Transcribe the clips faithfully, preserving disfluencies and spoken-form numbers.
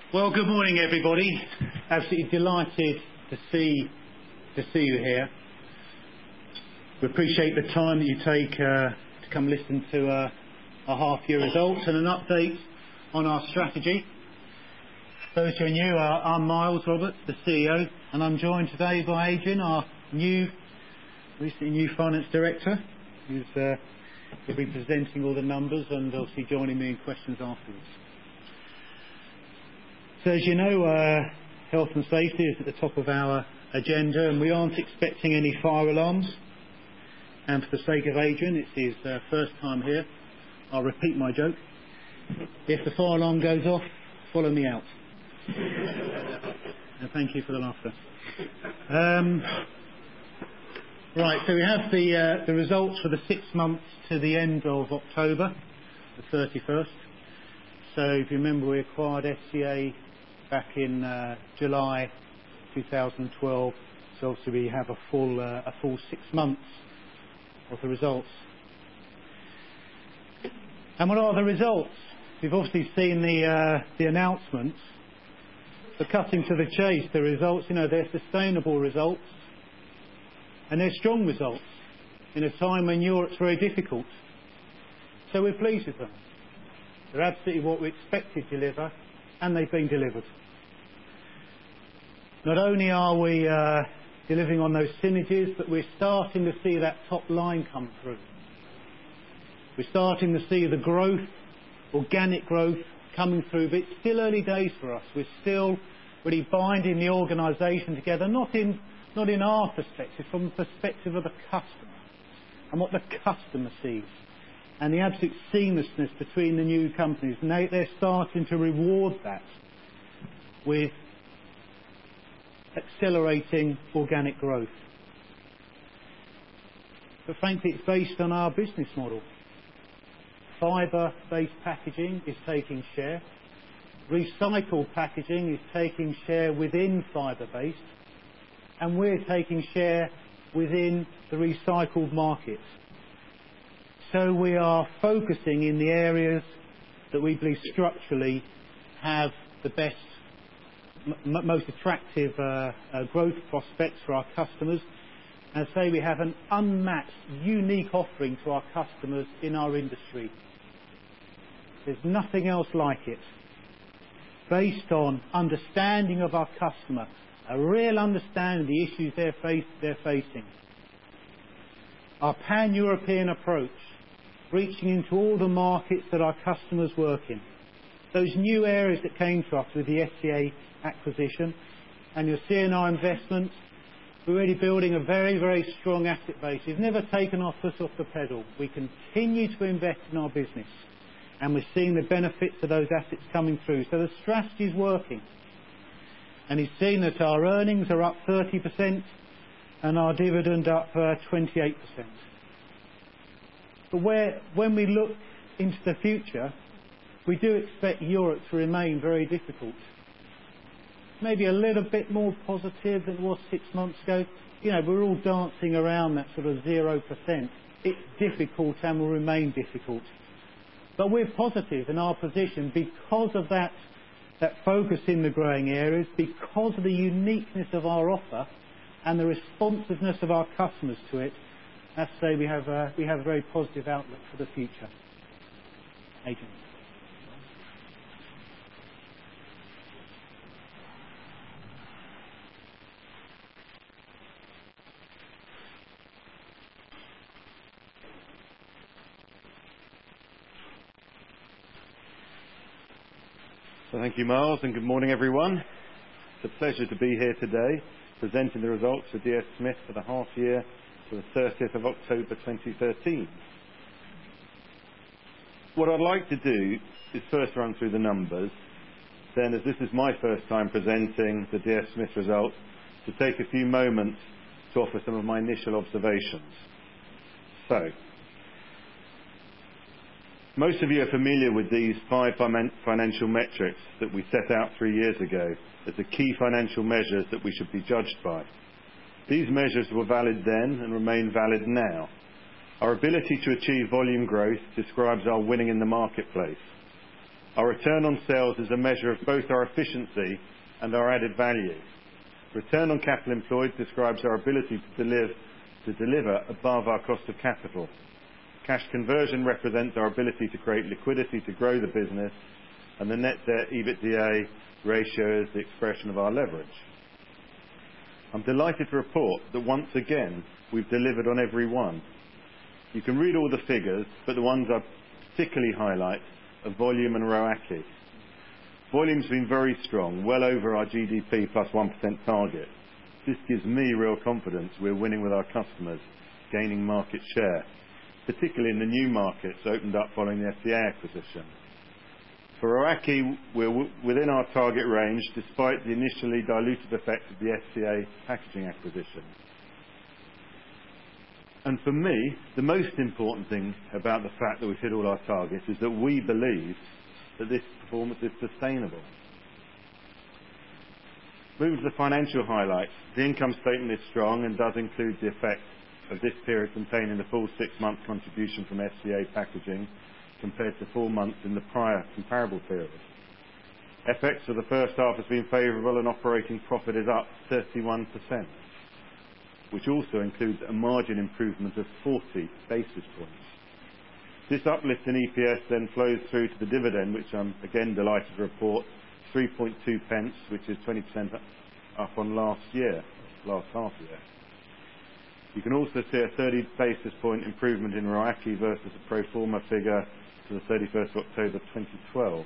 Well, good morning, everybody. Absolutely delighted to see to see you here. We appreciate the time that you take uh, to come listen to uh, our half-year results and an update on our strategy. Those who are new, uh, I'm Miles Roberts, the C E O, and I'm joined today by Adrian, our new, recently new Finance Director, who's uh, will be presenting all the numbers and obviously joining me in questions afterwards. So as you know, uh, health and safety is at the top of our agenda, and we aren't expecting any fire alarms. And for the sake of Adrian, it's his uh, first time here. I'll repeat my joke. If the fire alarm goes off, follow me out. And thank you for the laughter. Um, right, so we have the uh, the results for the six months to the end of October, the thirty-first. So if you remember, we acquired S C A back in uh, July two thousand twelve. So obviously we have a full uh, a full six months of the results. And what are the results? We've obviously seen the uh, the announcements. But cutting to the chase, the results, you know, they're sustainable results and they're strong results in a time when Europe's very difficult. So we're pleased with them. They're absolutely what we expected to deliver, and they've been delivered. Not only are we uh, delivering on those synergies, but we're starting to see that top line come through. We're starting to see the growth, organic growth, coming through, but it's still early days for us. We're still really binding the organisation together, not in, not in our perspective, from the perspective of the customer and what the customer sees, and the absolute seamlessness between the new companies. And they, they're starting to reward that with accelerating organic growth. But frankly, it's based on our business model. Fibre-based packaging is taking share. Recycled packaging is taking share within fibre-based. And we're taking share within the recycled market. So we are focusing in the areas that we believe structurally have the best, m- most attractive uh, uh, growth prospects for our customers. And say we have an unmatched, unique offering to our customers in our industry. There's nothing else like it. Based on understanding of our customer, a real understanding of the issues they're, face, they're facing. Our pan-European approach, reaching into all the markets that our customers work in. Those new areas that came to us with the S C A acquisition, and you'll see in our investments, we're really building a very, very strong asset base. We've never taken our foot off the pedal. We continue to invest in our business, and we're seeing the benefits of those assets coming through. So the strategy is working. And he's seen that our earnings are up thirty percent and our dividend up uh, twenty-eight percent. But where, when we look into the future, we do expect Europe to remain very difficult. Maybe a little bit more positive than it was six months ago. You know, we're all dancing around that sort of zero percent. It's difficult and will remain difficult. But we're positive in our position because of that, that focus in the growing areas, because of the uniqueness of our offer and the responsiveness of our customers to it. That's to say we have a, we have a very positive outlook for the future. Adrian. So thank you, Miles, and good morning, everyone. It's a pleasure to be here today, presenting the results for D S Smith for the half year to the thirtieth of October twenty thirteen. What I'd like to do is first run through the numbers, then, as this is my first time presenting the D S Smith results, to take a few moments to offer some of my initial observations. So, most of you are familiar with these five financial metrics that we set out three years ago as the key financial measures that we should be judged by. These measures were valid then and remain valid now. Our ability to achieve volume growth describes our winning in the marketplace. Our return on sales is a measure of both our efficiency and our added value. Return on capital employed describes our ability to deliver, to deliver above our cost of capital. Cash conversion represents our ability to create liquidity to grow the business, and the net debt EBITDA ratio is the expression of our leverage. I'm delighted to report that once again we've delivered on every one. You can read all the figures, but the ones I particularly highlight are volume and ROACE. Volume's been very strong, well over our G D P plus one percent target. This gives me real confidence we're winning with our customers, gaining market share, particularly in the new markets opened up following the S C A acquisition. For ROACE, we're w- within our target range despite the initially dilutive effect of the S C A packaging acquisition. And for me, the most important thing about the fact that we've hit all our targets is that we believe that this performance is sustainable. Moving to the financial highlights, the income statement is strong and does include the effect of this period containing the full six-month contribution from S C A packaging compared to four months in the prior comparable period. F X for the first half has been favourable and operating profit is up thirty-one percent, which also includes a margin improvement of forty basis points. This uplift in E P S then flows through to the dividend, which I'm again delighted to report, three point two pence, which is twenty percent up on last year, last half year. You can also see a thirty basis point improvement in ROACE versus a pro forma figure to the thirty-first of October twenty twelve.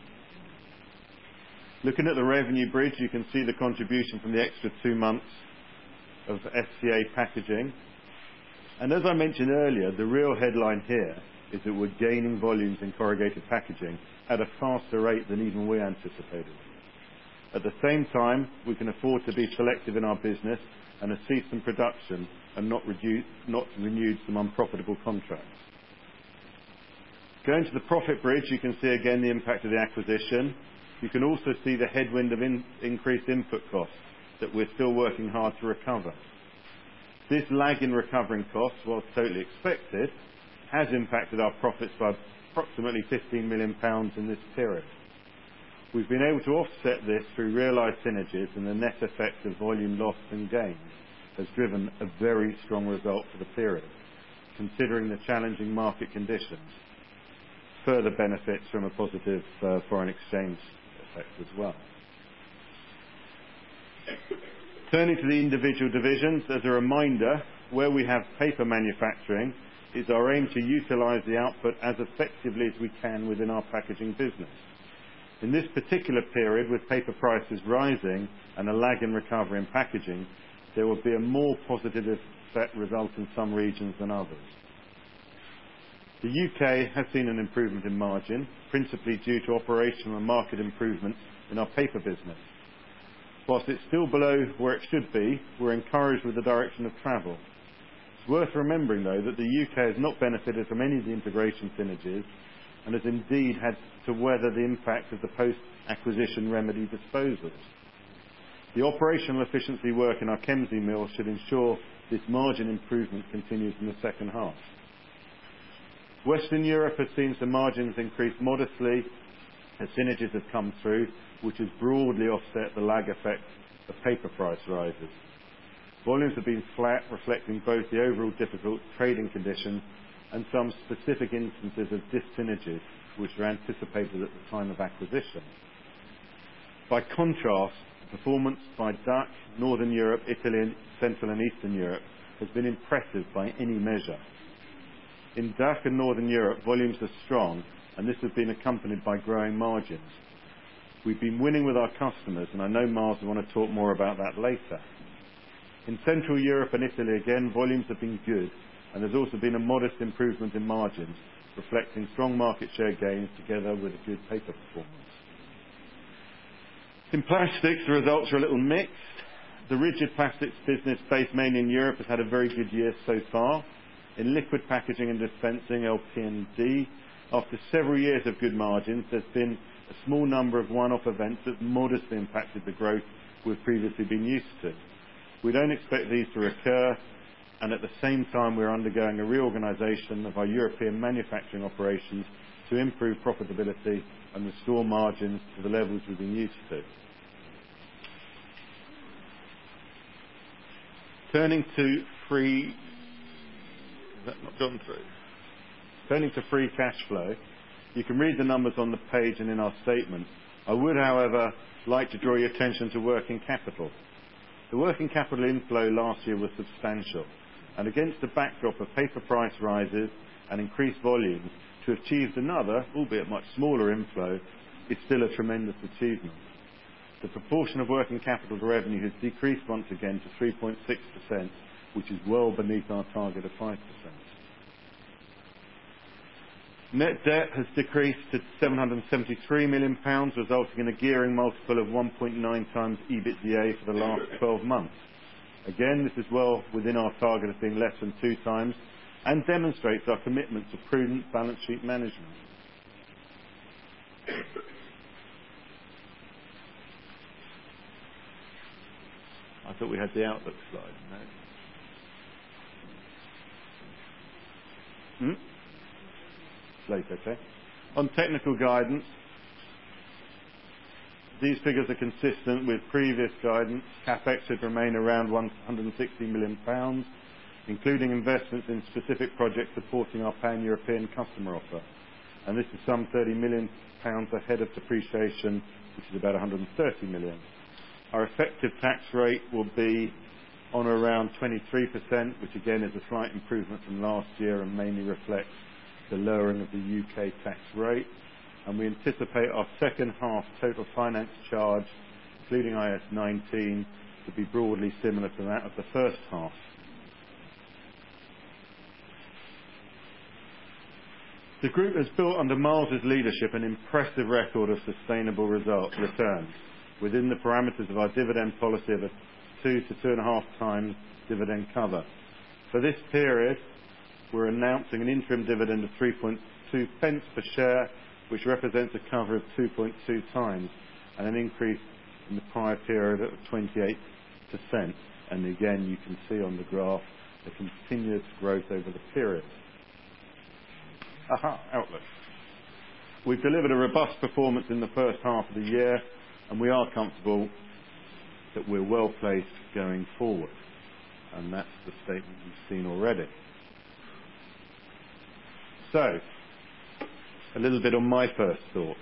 Looking at the revenue bridge, you can see the contribution from the extra two months of S C A packaging. And as I mentioned earlier, the real headline here is that we're gaining volumes in corrugated packaging at a faster rate than even we anticipated. At the same time, we can afford to be selective in our business and have ceased some production and not, reduce, not renewed some unprofitable contracts. Going to the profit bridge, you can see again the impact of the acquisition. You can also see the headwind of in, increased input costs that we're still working hard to recover. This lag in recovering costs, whilst totally expected, has impacted our profits by approximately fifteen million pounds in this period. We've been able to offset this through realised synergies, and the net effect of volume loss and gains has driven a very strong result for the period, considering the challenging market conditions. Further benefits from a positive uh, foreign exchange effect as well. Turning to the individual divisions, as a reminder, where we have paper manufacturing, it's our aim to utilise the output as effectively as we can within our packaging business. In this particular period, with paper prices rising and a lag in recovery in packaging, there will be a more positive effect result in some regions than others. The U K has seen an improvement in margin, principally due to operational and market improvements in our paper business. Whilst it's still below where it should be, we're encouraged with the direction of travel. It's worth remembering, though, that the U K has not benefited from any of the integration synergies and has indeed had to weather the impact of the post-acquisition remedy disposals. The operational efficiency work in our Kemsey mill should ensure this margin improvement continues in the second half. Western Europe has seen some margins increase modestly as synergies have come through, which has broadly offset the lag effect of paper price rises. Volumes have been flat, reflecting both the overall difficult trading conditions and some specific instances of dis-synergies which were anticipated at the time of acquisition. By contrast, performance by D A C, Northern Europe, Italy, and Central and Eastern Europe has been impressive by any measure. In D A C and Northern Europe, volumes are strong, and this has been accompanied by growing margins. We've been winning with our customers, and I know Miles will want to talk more about that later. In Central Europe and Italy, again, volumes have been good, and there's also been a modest improvement in margins, reflecting strong market share gains together with a good paper performance. In plastics, the results are a little mixed. The rigid plastics business, based mainly in Europe, has had a very good year so far. In liquid packaging and dispensing, L P and D, after several years of good margins, there's been a small number of one-off events that modestly impacted the growth we've previously been used to. We don't expect these to recur, and at the same time we're undergoing a reorganisation of our European manufacturing operations to improve profitability and restore margins to the levels we've been used to. Turning to free... Is that not gone through? Turning to free cash flow, you can read the numbers on the page and in our statement. I would, however, like to draw your attention to working capital. The working capital inflow last year was substantial, and against the backdrop of paper price rises and increased volumes, to have achieved another, albeit much smaller inflow, is still a tremendous achievement. The proportion of working capital to revenue has decreased once again to three point six percent, which is well beneath our target of five percent. Net debt has decreased to seven hundred and seventy-three million pounds, resulting in a gearing multiple of one point nine times EBITDA for the last twelve months. Again, this is well within our target of being less than two times and demonstrates our commitment to prudent balance sheet management. I thought we had the outlook slide. No? Hmm? Late, okay. On technical guidance, these figures are consistent with previous guidance. CapEx should remain around one hundred and sixty million pounds, including investments in specific projects supporting our pan-European customer offer. And this is some thirty million pounds ahead of depreciation, which is about one hundred and thirty million. Our effective tax rate will be on around twenty-three percent, which again is a slight improvement from last year and mainly reflects the lowering of the U K tax rate. And we anticipate our second half total finance charge, including I A S nineteen, to be broadly similar to that of the first half. The group has built under Miles's leadership an impressive record of sustainable result returns within the parameters of our dividend policy of a two to two and a half times dividend cover. For this period, we're announcing an interim dividend of three point two pence per share, which represents a cover of two point two times and an increase in the prior period of twenty-eight percent. And again, you can see on the graph the continuous growth over the period. Aha, outlook. We've delivered a robust performance in the first half of the year, and we are comfortable that we're well placed going forward. And that's the statement you've seen already. So, a little bit on my first thoughts.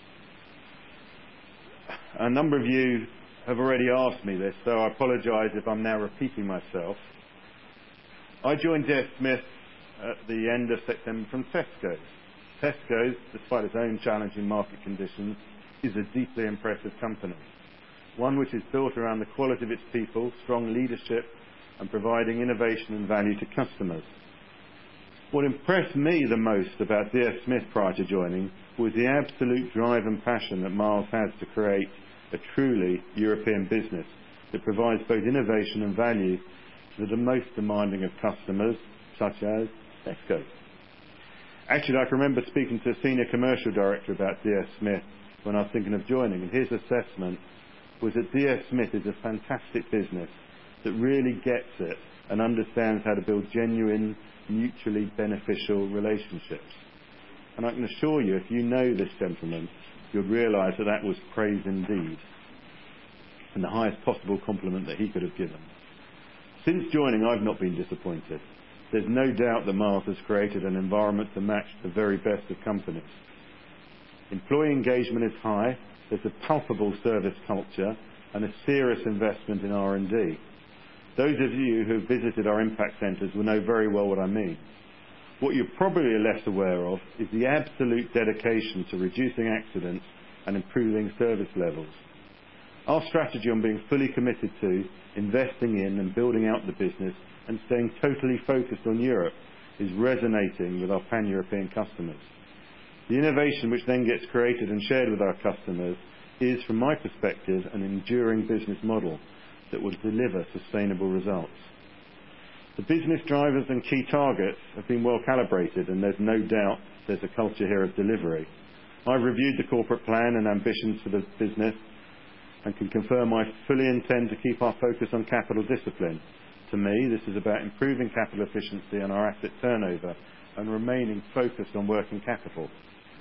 A number of you have already asked me this, so I apologise if I'm now repeating myself. I joined D S Smith at the end of September from Tesco's. Tesco's, despite its own challenging market conditions, is a deeply impressive company. One which is built around the quality of its people, strong leadership, and providing innovation and value to customers. What impressed me the most about D S Smith prior to joining was the absolute drive and passion that Miles has to create a truly European business that provides both innovation and value to the most demanding of customers, such as Tesco. Actually, I can remember speaking to a senior commercial director about D S Smith when I was thinking of joining, and his assessment was that D S Smith is a fantastic business that really gets it and understands how to build genuine, mutually beneficial relationships. And I can assure you, if you know this gentleman, you'd realise that that was praise indeed, and the highest possible compliment that he could have given. Since joining, I've not been disappointed. There's no doubt that Miles has created an environment to match the very best of companies. Employee engagement is high, there's a palpable service culture, and a serious investment in R and D. Those of you who have visited our impact centres will know very well what I mean. What you're probably less aware of is the absolute dedication to reducing accidents and improving service levels. Our strategy on being fully committed to, investing in and building out the business and staying totally focused on Europe is resonating with our pan-European customers. The innovation which then gets created and shared with our customers is, from my perspective, an enduring business model that will deliver sustainable results. The business drivers and key targets have been well calibrated, and there's no doubt there's a culture here of delivery. I've reviewed the corporate plan and ambitions for the business and can confirm I fully intend to keep our focus on capital discipline. To me, this is about improving capital efficiency and our asset turnover and remaining focused on working capital.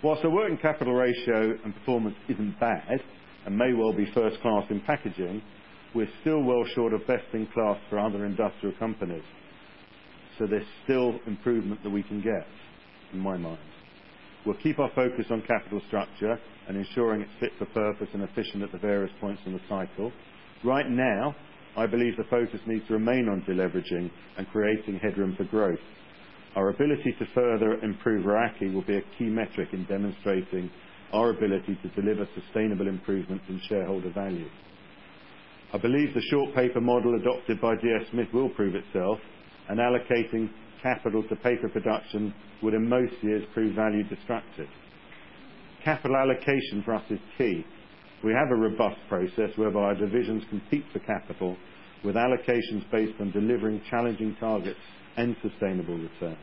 Whilst the working capital ratio and performance isn't bad, and may well be first class in packaging, we're still well short of best in class for other industrial companies. So there's still improvement that we can get, in my mind. We'll keep our focus on capital structure and ensuring it's fit for purpose and efficient at the various points in the cycle. Right now, I believe the focus needs to remain on deleveraging and creating headroom for growth. Our ability to further improve R O A C E will be a key metric in demonstrating our ability to deliver sustainable improvements in shareholder value. I believe the short paper model adopted by D S Smith will prove itself, and allocating capital to paper production would in most years prove value destructive. Capital allocation for us is key. We have a robust process whereby our divisions compete for capital with allocations based on delivering challenging targets and sustainable returns.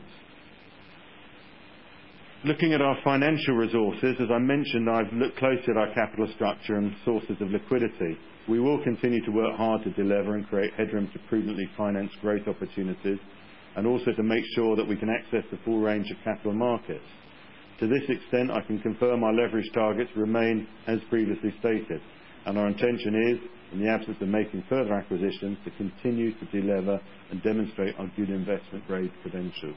Looking at our financial resources, as I mentioned, I've looked closely at our capital structure and sources of liquidity. We will continue to work hard to deliver and create headroom to prudently finance growth opportunities, and also to make sure that we can access the full range of capital markets. To this extent, I can confirm our leverage targets remain as previously stated, and our intention is, in the absence of making further acquisitions, to continue to delever and demonstrate our good investment grade credentials.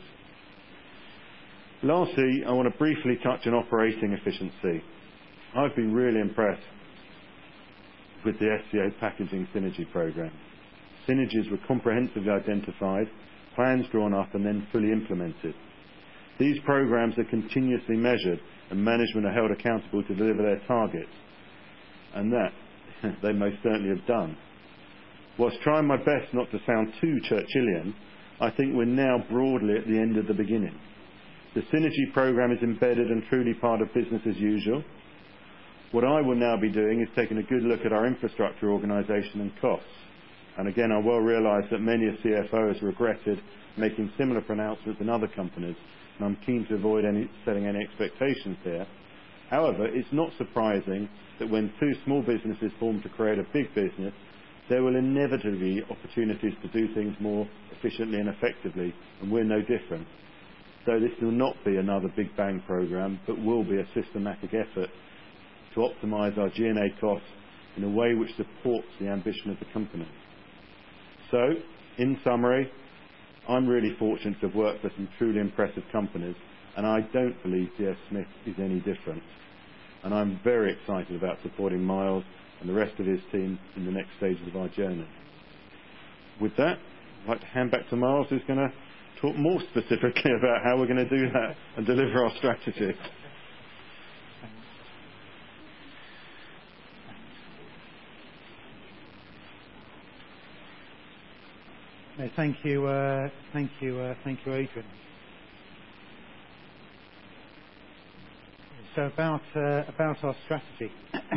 Lastly, I want to briefly touch on operating efficiency. I've been really impressed with the S C O packaging synergy programme. Synergies were comprehensively identified, plans drawn up and then fully implemented. These programmes are continuously measured and management are held accountable to deliver their targets, and that they most certainly have done. Whilst trying my best not to sound too Churchillian, I think we're now broadly at the end of the beginning. The synergy programme is embedded and truly part of business as usual. What I will now be doing is taking a good look at our infrastructure organisation and costs. And again, I well realise that many a C F O has regretted making similar pronouncements in other companies, and I'm keen to avoid any, setting any expectations here. However, it's not surprising that when two small businesses form to create a big business, there will inevitably be opportunities to do things more efficiently and effectively, and we're no different. So this will not be another big bang programme, but will be a systematic effort to optimise our G and A costs in a way which supports the ambition of the company. So, in summary, I'm really fortunate to have worked for some truly impressive companies, and I don't believe D S Smith is any different. And I'm very excited about supporting Miles and the rest of his team in the next stages of our journey. With that, I'd like to hand back to Miles, who's going to talk more specifically about how we're going to do that and deliver our strategy. No, thank you, uh, thank you, uh, thank you, Adrian. So about uh, about our strategy.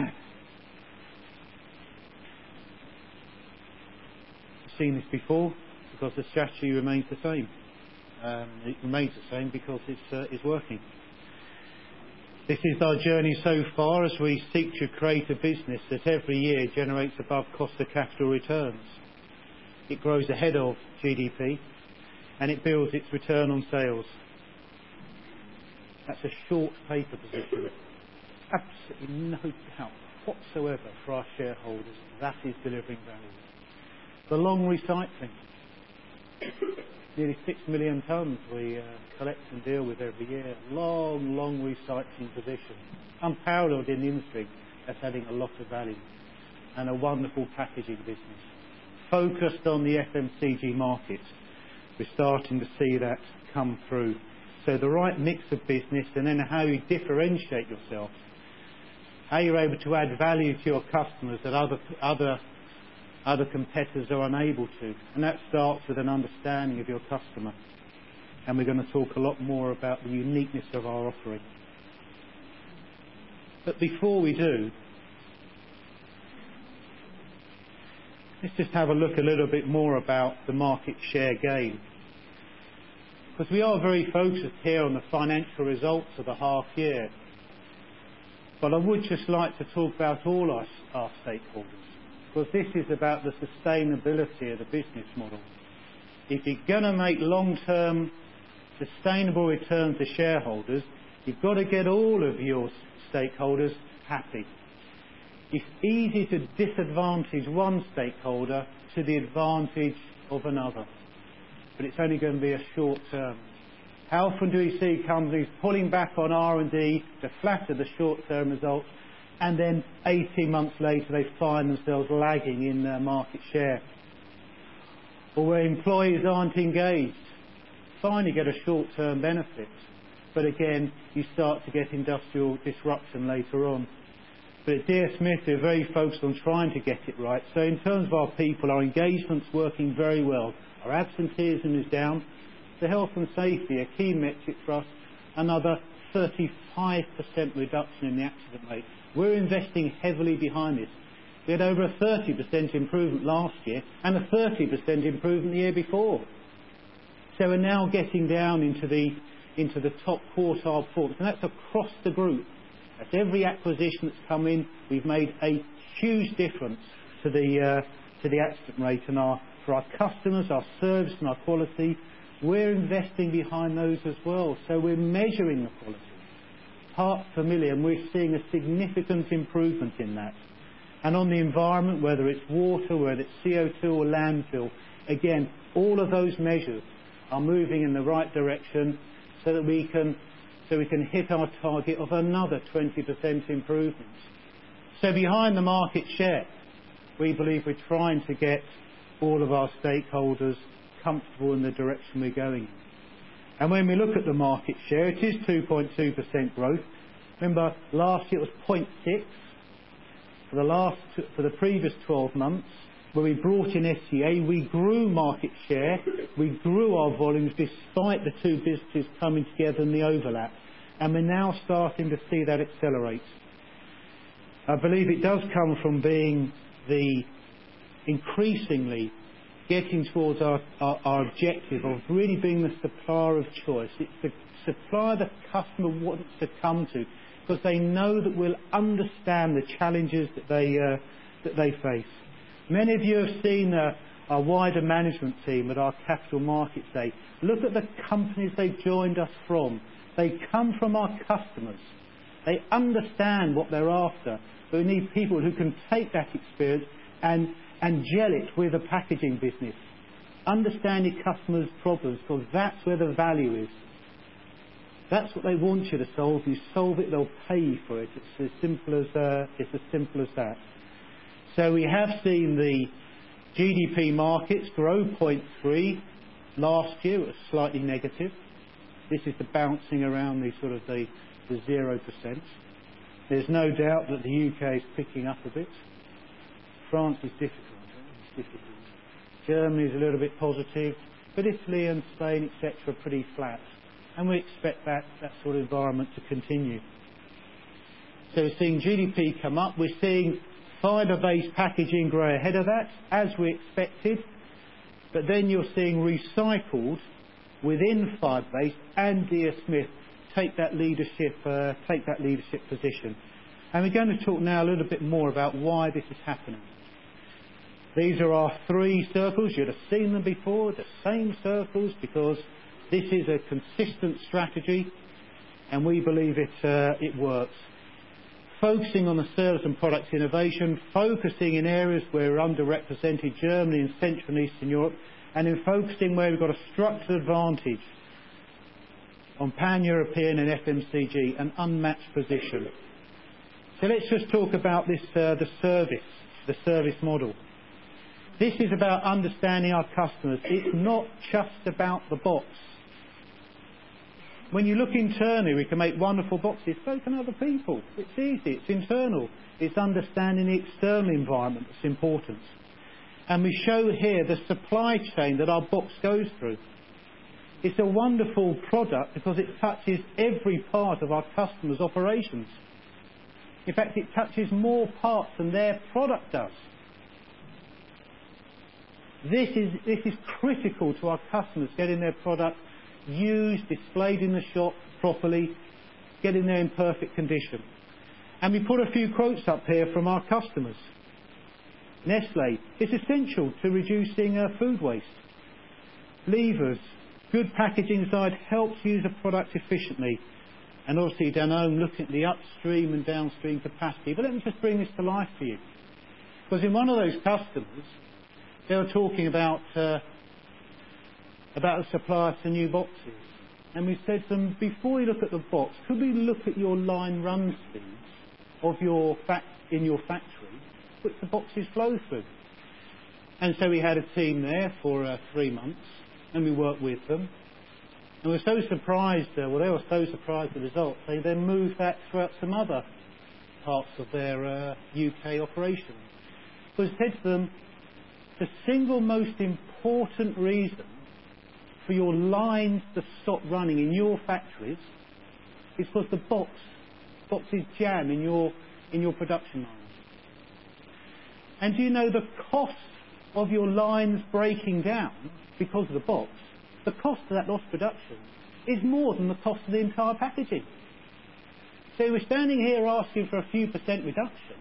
You've seen this before, because the strategy remains the same. Um, it remains the same because it's uh, it's working. This is our journey so far as we seek to create a business that every year generates above cost of capital returns. It grows ahead of G D P, and it builds its return on sales. That's a short paper position. Absolutely no doubt whatsoever for our shareholders that is delivering value. The long recycling. Nearly six million tonnes we uh, collect and deal with every year. Long, long recycling position. Unparalleled in the industry. That's adding a lot of value. And a wonderful packaging business. Focused on the F M C G market. We're starting to see that come through. So the right mix of business, and then how you differentiate yourself. How you're able to add value to your customers that other other other competitors are unable to. And that starts with an understanding of your customer. And we're going to talk a lot more about the uniqueness of our offering. But before we do, let's just have a look a little bit more about the market share gain. Because we are very focused here on the financial results of the half year. But I would just like to talk about all our, our stakeholders. Because this is about the sustainability of the business model. If you're going to make long-term sustainable returns to shareholders, You've got to get all of your stakeholders happy. It's easy to disadvantage one stakeholder to the advantage of another, but it's only going to be a short term. How often do we see companies pulling back on R and D to flatter the short-term results, and then eighteen months later they find themselves lagging in their market share? Or where employees aren't engaged, finally get a short-term benefit, but again you start to get industrial disruption later on. But at D S Smith we're very focused on trying to get it right. So in terms of our people, our engagement's working very well. Our absenteeism is down. The health and safety, a key metric for us, another thirty-five percent reduction in the accident rate. We're investing heavily behind this. We had over a thirty percent improvement last year and a thirty percent improvement the year before. So we're now getting down into the, into the top quartile performance, and that's across the group. That's every acquisition that's come in. We've made a huge difference to the, uh, to the accident rate, and our, for our customers, our service and our quality, we're investing behind those as well. So we're measuring the quality. Parts per million, we're seeing a significant improvement in that. And on the environment, whether it's water, whether it's C O two or landfill, again, all of those measures are moving in the right direction so that we can, so we can hit our target of another twenty percent improvement. So behind the market share, we believe we're trying to get all of our stakeholders comfortable in the direction we're going in. And when we look at the market share, it is two point two percent growth. Remember, last year it was zero point six. For the last, for the previous twelve months, when we brought in S C A, we grew market share, we grew our volumes despite the two businesses coming together in the overlap. And we're now starting to see that accelerate. I believe it does come from being the increasingly getting towards our, our, our objective of really being the supplier of choice. It's the supplier the customer wants to come to because they know that we'll understand the challenges that they, uh, that they face. Many of you have seen uh, our wider management team at our Capital Markets Day. Look at the companies they've joined us from. They come from our customers. They understand what they're after. But we need people who can take that experience and and gel it with a packaging business. Understand your customers' problems, because that's where the value is. That's what they want you to solve. You solve it, they'll pay you for it. It's as simple as uh, it's as simple as that. So we have seen the G D P markets grow zero point three. Last year it was slightly negative. This is the bouncing around the sort of the, the zero percent. There's no doubt that the U K is picking up a bit. France is difficult. It's difficult. Germany is a little bit positive, but Italy and Spain, et cetera, are pretty flat. And we expect that, that sort of environment to continue. So we're seeing G D P come up. We're seeing fibre-based packaging grow ahead of that, as we expected. But then you're seeing recycled within fibre-based and D S Smith take that leadership, uh, take that leadership position. And we're going to talk now a little bit more about why this is happening. These are our three circles. You'd have seen them before, the same circles, because this is a consistent strategy and we believe it, uh, it works. Focusing on the service and product innovation, focusing in areas where we're underrepresented, Germany and Central and Eastern Europe, and in focusing where we've got a structural advantage on pan-European and F M C G, an unmatched position. So let's just talk about this, uh, the service, the service model. This is about understanding our customers. It's not just about the box. When you look internally, we can make wonderful boxes. So can other people. It's easy. It's internal. It's understanding the external environment that's important. And we show here the supply chain that our box goes through. It's a wonderful product because it touches every part of our customers' operations. In fact, it touches more parts than their product does. This is, this is critical to our customers, getting their product used, displayed in the shop properly, getting there in perfect condition. And we put a few quotes up here from our customers. Nestlé, it's essential to reducing uh, food waste. Levers, good packaging design helps use a product efficiently. And obviously Danone looking at the upstream and downstream capacity. But let me just bring this to life for you. Because in one of those customers, they were talking about uh, about a supplier to new boxes. And we said to them, before you look at the box, could we look at your line run speeds of your fac- in your factory, which the boxes flow through? And so we had a team there for uh, three months, and we worked with them. And we were so surprised, uh, well, they were so surprised at the results, they then moved that throughout some other parts of their uh, U K operation. So I said to them, the single most important reason for your lines to stop running in your factories is because the box, boxes jam in your, in your production lines. And do you know the cost of your lines breaking down because of the box? The cost of that lost production is more than the cost of the entire packaging. So we're standing here asking for a few percent reduction.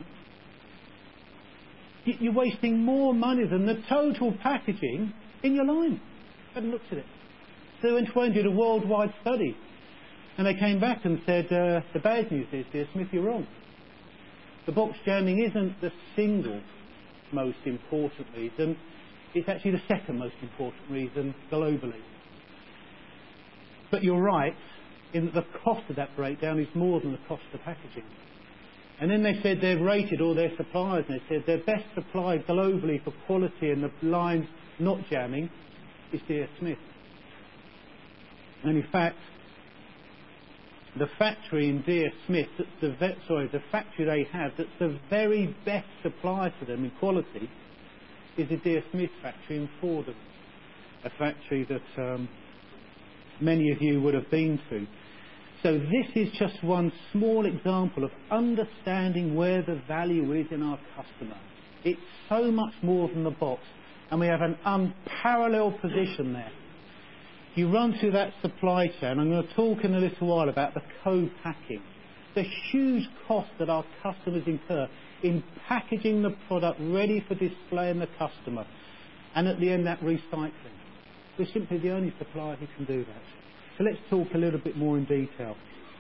You're wasting more money than the total packaging in your line. I haven't looked at it. So they went away and did a worldwide study. And they came back and said, uh, the bad news is, dear Smith, you're wrong. The box jamming isn't the single most important reason. It's actually the second most important reason globally. But you're right in that the cost of that breakdown is more than the cost of packaging. And then they said they've rated all their suppliers, and they said their best supplier globally for quality and the lines not jamming is D S Smith. And in fact, the factory in D S Smith, that's the ve- sorry, the factory they have that's the very best supplier to them in quality is the D S Smith factory in Fordham, a factory that um, many of you would have been to. So this is just one small example of understanding where the value is in our customer. It's so much more than the box, and we have an unparalleled position there. You run through that supply chain. I'm going to talk in a little while about the co-packing, the huge cost that our customers incur in packaging the product ready for display in the customer, and at the end that recycling. We're simply the only supplier who can do that. So let's talk a little bit more in detail.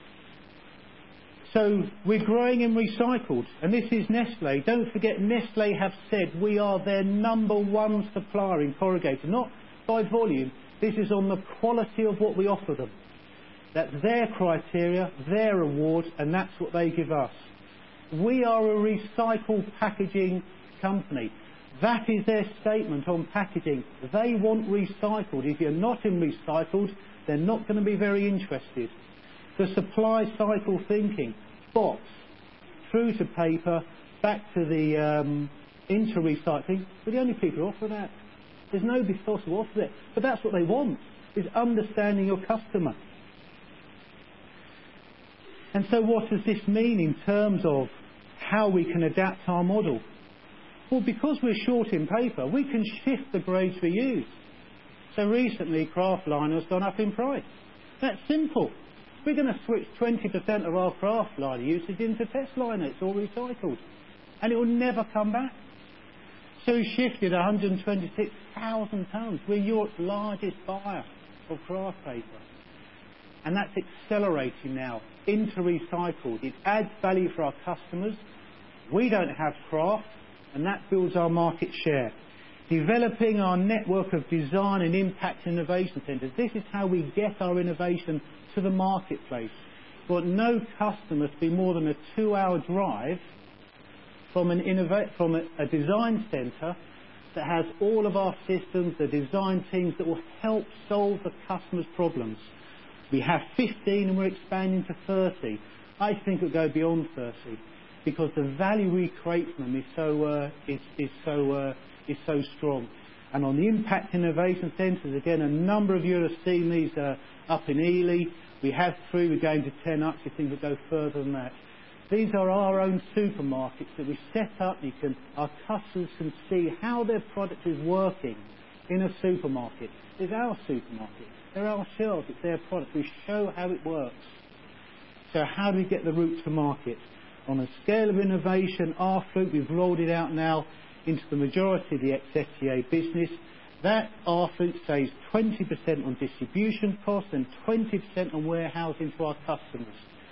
So we're growing in recycled, and this is Nestlé. Don't forget, Nestlé have said we are their number one supplier in corrugated, not by volume. This is on the quality of what we offer them. That's their criteria, their award, and that's what they give us. We are a recycled packaging company. That is their statement on packaging. They want recycled. If you're not in recycled, they're not going to be very interested. The supply cycle thinking, box, through to paper, back to the um, into recycling, we're the only people who offer that. There's nobody else who offers it. But that's what they want, is understanding your customer. And so what does this mean in terms of how we can adapt our model? Well, because we're short in paper, we can shift the grades we use. So recently, Kraftliner has gone up in price. That's simple. We're going to switch twenty percent of our Kraftliner usage into testliner. It's all recycled. And it will never come back. So we shifted one hundred twenty-six thousand tonnes. We're Europe's largest buyer of kraft paper. And that's accelerating now into recycled. It adds value for our customers. We don't have kraft, and that builds our market share. Developing our network of design and impact innovation centres. This is how we get our innovation to the marketplace. But no customer to be more than a two-hour drive from an innova- from a, a design centre that has all of our systems, the design teams that will help solve the customer's problems. We have fifteen and we're expanding to thirty. I think it'll go beyond thirty because the value we create from them is so uh, is, is so uh, is so strong. And on the impact innovation centres, again, a number of you have seen these uh, up in Ely. We have three. We're going to ten up. We think we'll go further than that. These are our own supermarkets that we set up. You can, our customers can see how their product is working in a supermarket. It's our supermarket. They're our shelves. It's their product. We show how it works. So how do we get the route to market? On a scale of innovation, R Fruit, we've rolled it out now into the majority of the ex S C A business. That R Fruit saves twenty percent on distribution costs and twenty percent on warehousing to our customers.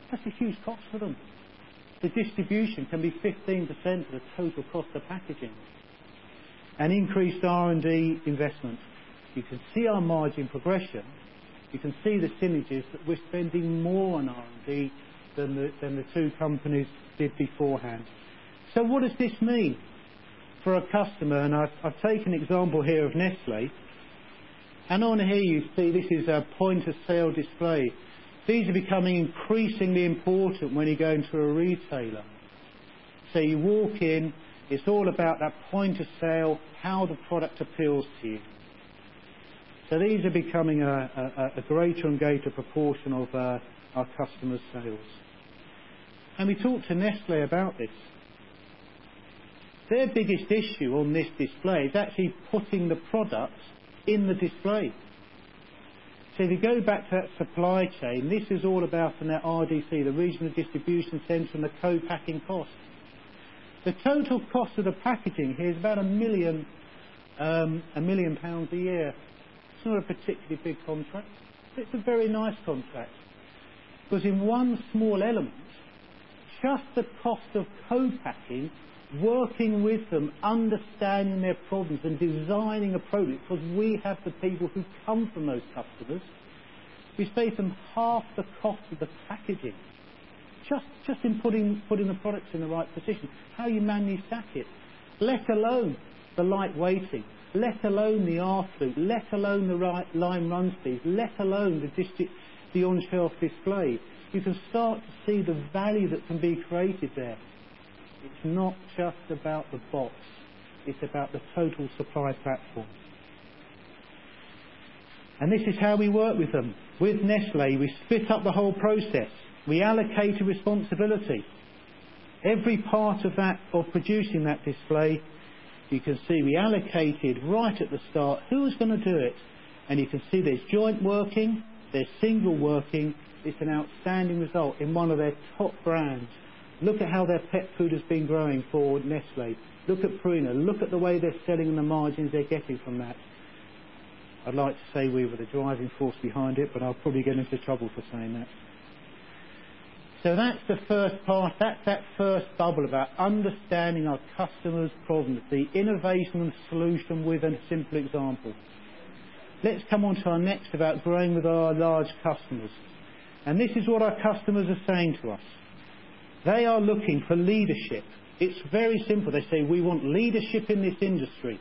That's a huge cost for them. The distribution can be fifteen percent of the total cost of packaging. And increased R and D investment. You can see our margin progression. You can see the synergies that we're spending more on R and D than the, than the two companies did beforehand. So what does this mean for a customer? And I've, I've taken an example here of Nestle. And on here you see this is a point-of-sale display. These are becoming increasingly important when you go into a retailer. So you walk in, it's all about that point-of-sale, how the product appeals to you. So these are becoming a, a, a greater and greater proportion of uh, our customers' sales. And we talked to Nestle about this. Their biggest issue on this display is actually putting the product in the display. So if you go back to that supply chain, this is all about in that R D C, the regional distribution centre, and the co-packing cost. The total cost of the packaging here is about a million, um, a million pounds a year. It's not a particularly big contract, but it's a very nice contract. Because in one small element, just the cost of co-packing, working with them, understanding their problems and designing appropriately, because we have the people who come from those customers, we save them half the cost of the packaging. Just, just in putting, putting the products in the right position. How you manually stack it. Let alone the light weighting. Let alone the R-flute. Let alone the right line run speed. Let alone the, district, the on-shelf display. You can start to see the value that can be created there. It's not just about the box. It's about the total supply platform. And this is how we work with them. With Nestle, we split up the whole process. We allocate a responsibility. Every part of that, of producing that display, you can see we allocated right at the start who was going to do it. And you can see there's joint working, there's single working. It's an outstanding result in one of their top brands. Look at how their pet food has been growing for Nestle. Look at Purina. Look at the way they're selling and the margins they're getting from that. I'd like to say we were the driving force behind it, but I'll probably get into trouble for saying that. So that's the first part. That's that first bubble about understanding our customers' problems, the innovation and solution with a simple example. Let's come on to our next about growing with our large customers. And this is what our customers are saying to us. They are looking for leadership. It's very simple. They say, we want leadership in this industry.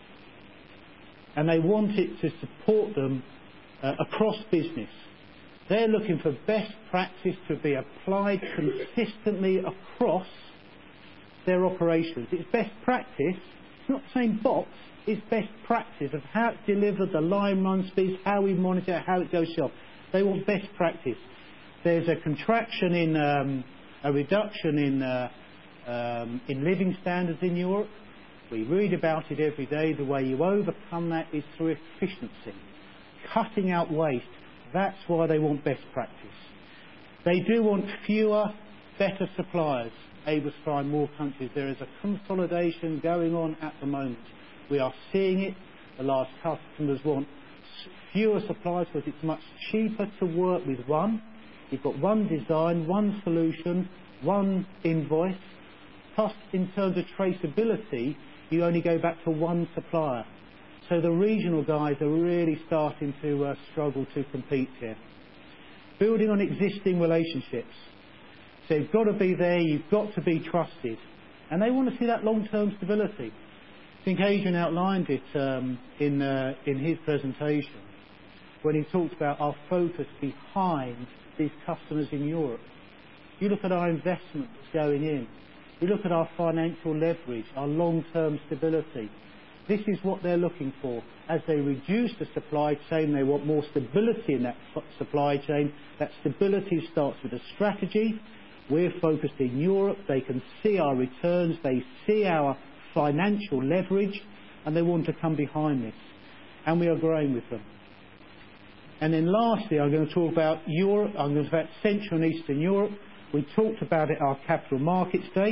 And they want it to support them uh, across business. They're looking for best practice to be applied consistently across their operations. It's best practice. It's not the same box. It's best practice of how it's delivered, the line run speeds, how we monitor it, how it goes shelf. They want best practice. There's a contraction in... Um, a reduction in, uh, um, in living standards in Europe. We read about it every day. The way you overcome that is through efficiency, cutting out waste. That's why they want best practice. They do want fewer, better suppliers, able to supply more countries. There is a consolidation going on at the moment. We are seeing it. The large customers want fewer suppliers because it's much cheaper to work with one. You've got one design, one solution, one invoice. Plus, in terms of traceability, you only go back to one supplier. So the regional guys are really starting to uh, struggle to compete here. Building on existing relationships. So you've got to be there, you've got to be trusted. And they want to see that long-term stability. I think Adrian outlined it um, in, uh, in his presentation when he talked about our focus behind these customers in Europe. You look at our investment that's going in. You look at our financial leverage, our long-term stability. This is what they're looking for. As they reduce the supply chain, they want more stability in that supply chain. That stability starts with a strategy. We're focused in Europe. They can see our returns. They see our financial leverage, and they want to come behind this. And we are growing with them. And then lastly, I'm going to talk about Europe. I'm going to talk about Central and Eastern Europe. We talked about it at our Capital Markets Day.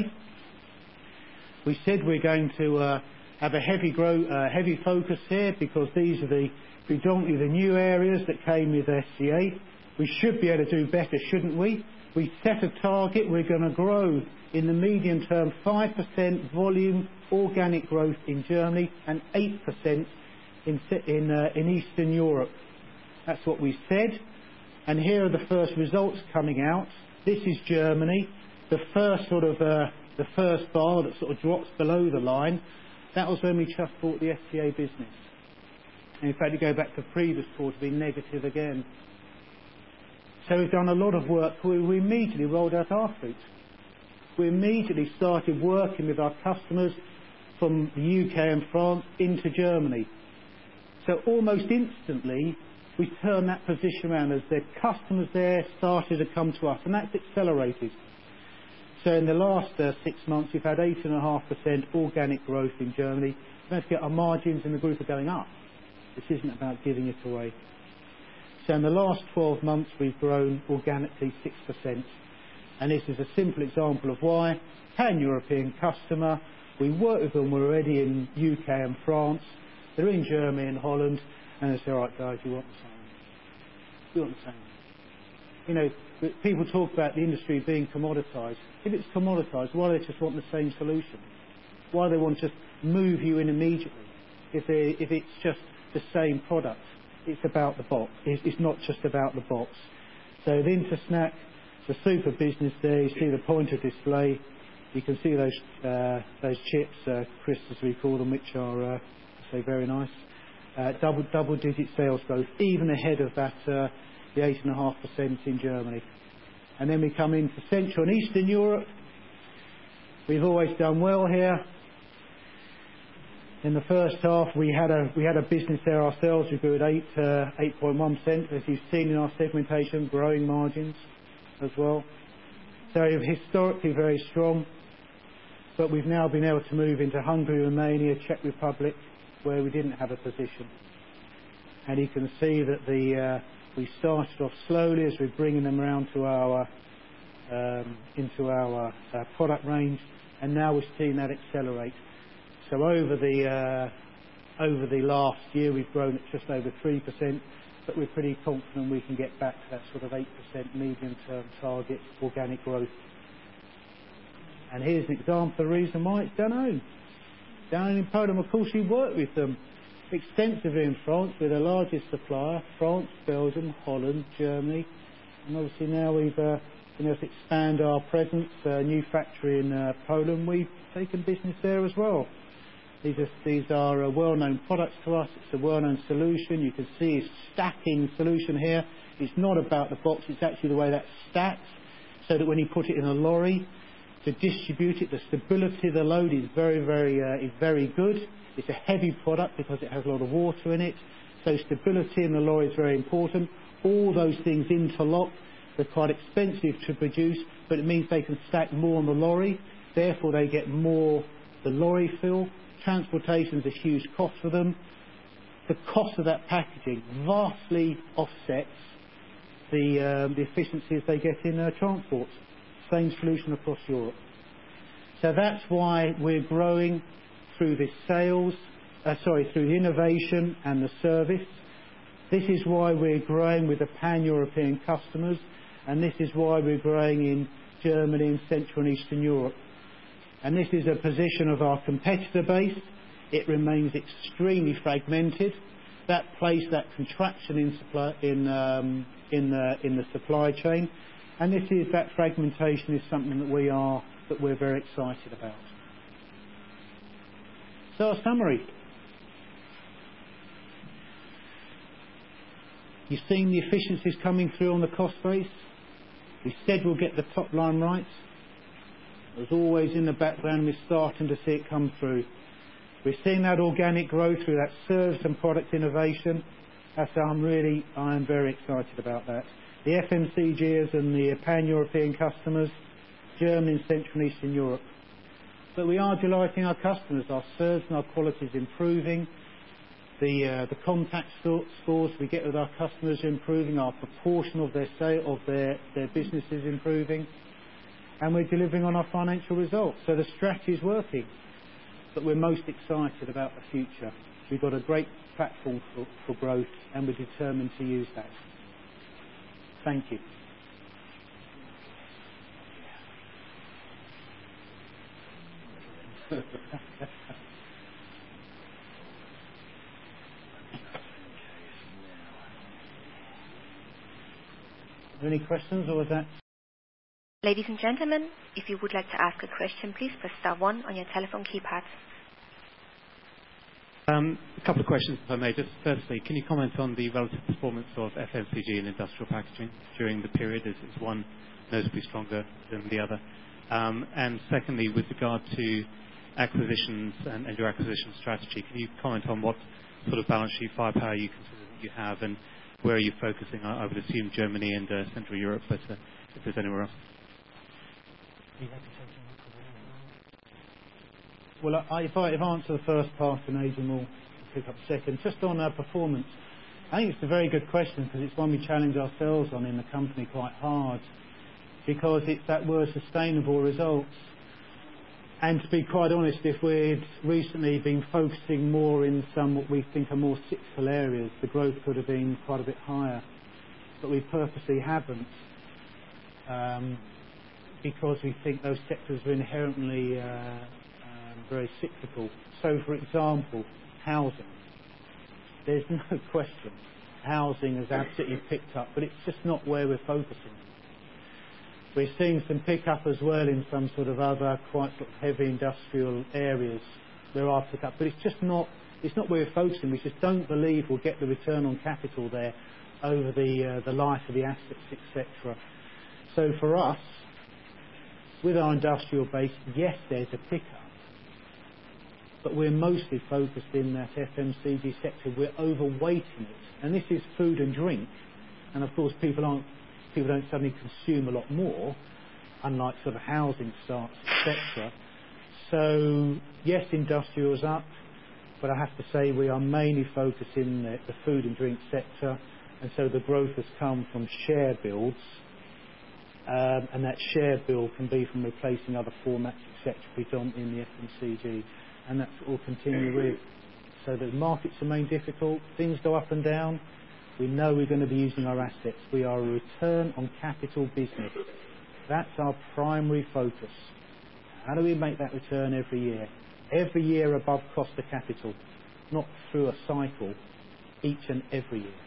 We said we're going to uh, have a heavy, grow, uh, heavy focus here because these are the predominantly the new areas that came with S C A. We should be able to do better, shouldn't we? We set a target. We're going to grow in the medium term five percent volume organic growth in Germany and eight percent in, in, uh, in Eastern Europe. That's what we said. And here are the first results coming out. This is Germany. The first sort of uh, the first bar that sort of drops below the line, that was when we just bought the F T A business. And in fact, you go back to the previous quarter, be negative again. So we've done a lot of work. We, we immediately rolled out our fruit. We immediately started working with our customers from the U K and France into Germany. So almost instantly, we turned that position around as their customers there started to come to us, and that's accelerated. So in the last uh, six months, we've had eight point five percent organic growth in Germany. Don't forget, our margins in the group are going up. This isn't about giving it away. So in the last twelve months, we've grown organically six percent. And this is a simple example of why. Pan-European customer. We work with them. We're already in U K and France. They're in Germany and Holland. And they say, all right, guys, you want the same. You want the same. You know, people talk about the industry being commoditised. If it's commoditised, why do they just want the same solution? Why do they want to just move you in immediately? If, they, if it's just the same product, it's about the box. It's, it's not just about the box. So the Intersnack, it's a super business there. You see the pointer display. You can see those uh, those chips, uh, crisps as we call them, which are uh, say very nice. Uh, double double digit sales growth, even ahead of that uh, the eight and a half percent in Germany. And then we come into Central and Eastern Europe. We've always done well here. In the first half, we had a we had a business there ourselves. We grew at eight uh, eight point one percent, as you've seen in our segmentation, growing margins as well. So historically very strong, but we've now been able to move into Hungary, Romania, Czech Republic, where we didn't have a position. And you can see that the uh, we started off slowly as we're bringing them around to our um, into our uh, product range, and now we're seeing that accelerate. So over the uh, over the last year, we've grown at just over three percent, but we're pretty confident we can get back to that sort of eight percent medium-term target organic growth. And here's an example of the reason why it's Danone. Down in Poland, of course, we work with them extensively in France. We're the largest supplier: France, Belgium, Holland, Germany, and obviously now we've uh, been able to expand our presence. A new factory in uh, Poland. We've taken business there as well. These are, these are uh, well-known products to us. It's a well-known solution. You can see it's stacking solution here. It's not about the box. It's actually the way that stacks, so that when you put it in a lorry to distribute it, the stability of the load is very, very, uh, is very good. It's a heavy product because it has a lot of water in it. So stability in the lorry is very important. All those things interlock. They're quite expensive to produce, but it means they can stack more on the lorry. Therefore, they get more the lorry fill. Transportation is a huge cost for them. The cost of that packaging vastly offsets the, um, the efficiencies they get in uh, transport. Same solution across Europe. So that's why we're growing through this sales, uh, sorry, through the innovation and the service. This is why we're growing with the pan-European customers, and this is why we're growing in Germany and Central and Eastern Europe. And this is a position of our competitor base. It remains extremely fragmented. That place, that contraction in supply, in um, in the in the supply chain, and this is that fragmentation is something that we are that we're very excited about. So, a summary. You've seen the efficiencies coming through on the cost base. We said we'll get the top line right. It was always in the background. We're starting to see it come through. We're seeing that organic growth through that service and product innovation. That's how I'm really, I'm very excited about that. The F M C Gs and the pan-European customers, Germany and Central and Eastern Europe. But we are delighting our customers. Our service and our quality is improving. The uh, the contact scores we get with our customers are improving. Our proportion of their sale of their their business is improving, and we're delivering on our financial results. So the strategy is working. But we're most excited about the future. We've got a great platform for, for growth, and we're determined to use that. Thank you. Any questions, or was that? Ladies and gentlemen, if you would like to ask a question, please press star one on your telephone keypad. Um, a couple of questions, if I may. Just firstly, can you comment on the relative performance of F M C G and industrial packaging during the period? Is, is one notably stronger than the other? Um, and secondly, with regard to acquisitions and, and your acquisition strategy, can you comment on what sort of balance sheet firepower you consider that you have, and where are you focusing? I, I would assume Germany and uh, Central Europe, but uh, if there's anywhere else. Well, I, if, I, if I answer the first part, and Adrian will pick up the second. Just on our performance, I think it's a very good question, because it's one we challenge ourselves on in the company quite hard, because it's that word sustainable results. And to be quite honest, if we'd recently been focusing more in some what we think are more cyclical areas, the growth could have been quite a bit higher. But we purposely haven't, um, because we think those sectors are inherently uh, um, very cyclical. So, for example, housing. There's no question housing has absolutely picked up, but it's just not where we're focusing. We're seeing some pick-up as well in some sort of other quite sort of heavy industrial areas. There are pick-up, but it's just not, it's not where we're focusing. We just don't believe we'll get the return on capital there over the, uh, the life of the assets, et cetera. So for us, with our industrial base, yes, there's a pick-up, but we're mostly focused in that F M C G sector. We're overweighting it, and this is food and drink, and of course people aren't people don't suddenly consume a lot more, unlike sort of housing starts, et cetera. So yes, industrial's up, but I have to say we are mainly focused in the, the food and drink sector, and so the growth has come from share builds, um, and that share build can be from replacing other formats, et cetera, predominantly in the F M C G, and that's what we'll continue with. So the markets remain difficult, things go up and down. We know we're going to be using our assets. We are a return on capital business. That's our primary focus. How do we make that return every year? Every year above cost of capital, not through a cycle, each and every year.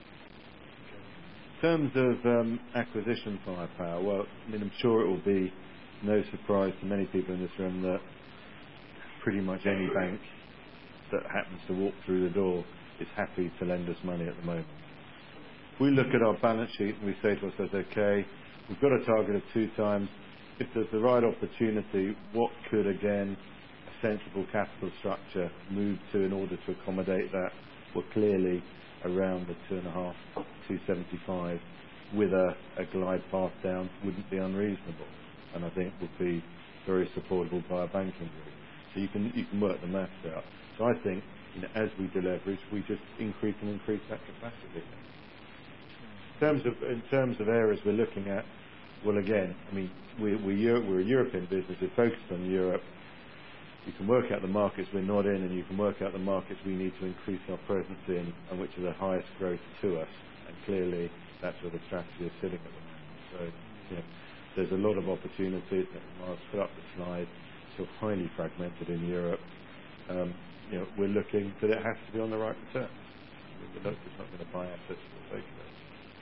In terms of um, acquisition firepower, well, I mean, I'm sure it will be no surprise to many people in this room that pretty much any bank that happens to walk through the door is happy to lend us money at the moment. We look at our balance sheet and we say to ourselves, okay, we've got a target of two times. If there's the right opportunity, what could, again, a sensible capital structure move to in order to accommodate that? Well, clearly around the two and a half, two seventy-five, with a, a glide path down wouldn't be unreasonable, and I think would be very supportable by a banking group. So you can you can work the maths out. So I think, you know, as we deleverage, we just increase and increase that capacity. In terms of in terms of areas we're looking at, well, again, I mean, we, we Euro, we're a European business. We're focused on Europe. You can work out the markets we're not in, and you can work out the markets we need to increase our presence in, and which are the highest growth to us. And clearly, that's where the strategy is sitting at the moment. So, you know, there's a lot of opportunities. I'll put up the slide. Still highly fragmented in Europe. Um, you know, we're looking, but it has to be on the right return. We're not, we're not going to buy assets for the sake of it.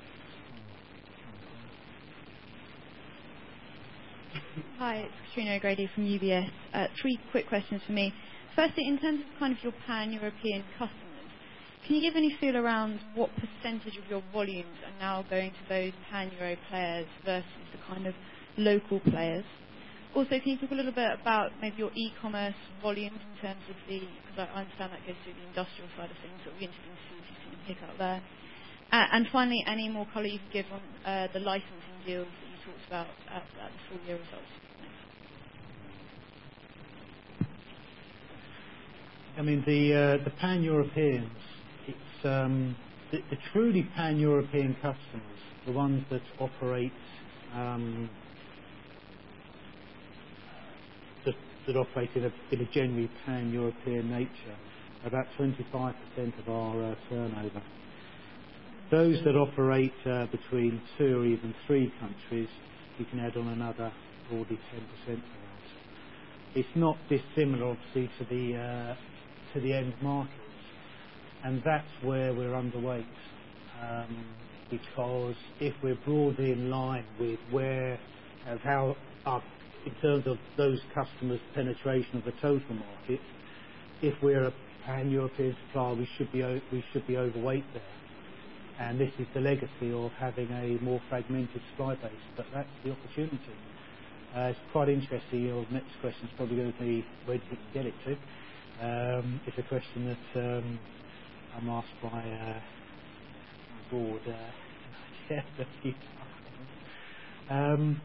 Hi, it's Katrina O'Grady from U B S. Uh, three quick questions for me. Firstly, in terms of kind of your pan-European customers, can you give any feel around what percentage of your volumes are now going to those pan-Euro players versus the kind of local players? Also, can you talk a little bit about maybe your e-commerce volumes in terms of the, because I understand that goes through the industrial side of things, so it would be interesting to see if you can pick up there. Uh, and finally, any more colour you can give on uh, the licensing deals that you talked about at, at the full year results? I mean, the uh, the pan-Europeans, it's um, the, the truly pan-European customers, the ones that operate um, that, that operate in a, in a genuinely pan-European nature, about twenty-five percent of our uh, turnover. Those that operate uh, between two or even three countries, you can add on another broadly ten percent to that. it's not dissimilar, obviously, to the uh, to the end markets, and that's where we're underweight. Um, because if we're broadly in line with where, of how, uh, in terms of those customers' penetration of the total market, if we're a pan-European supplier, we should be o- we should be overweight there. And this is the legacy of having a more fragmented supply base, but that's the opportunity. Uh, it's quite interesting. Your next question is probably going to be where did you get it to? Um, it's a question that um, I'm asked by uh, my board uh, a few times. Um,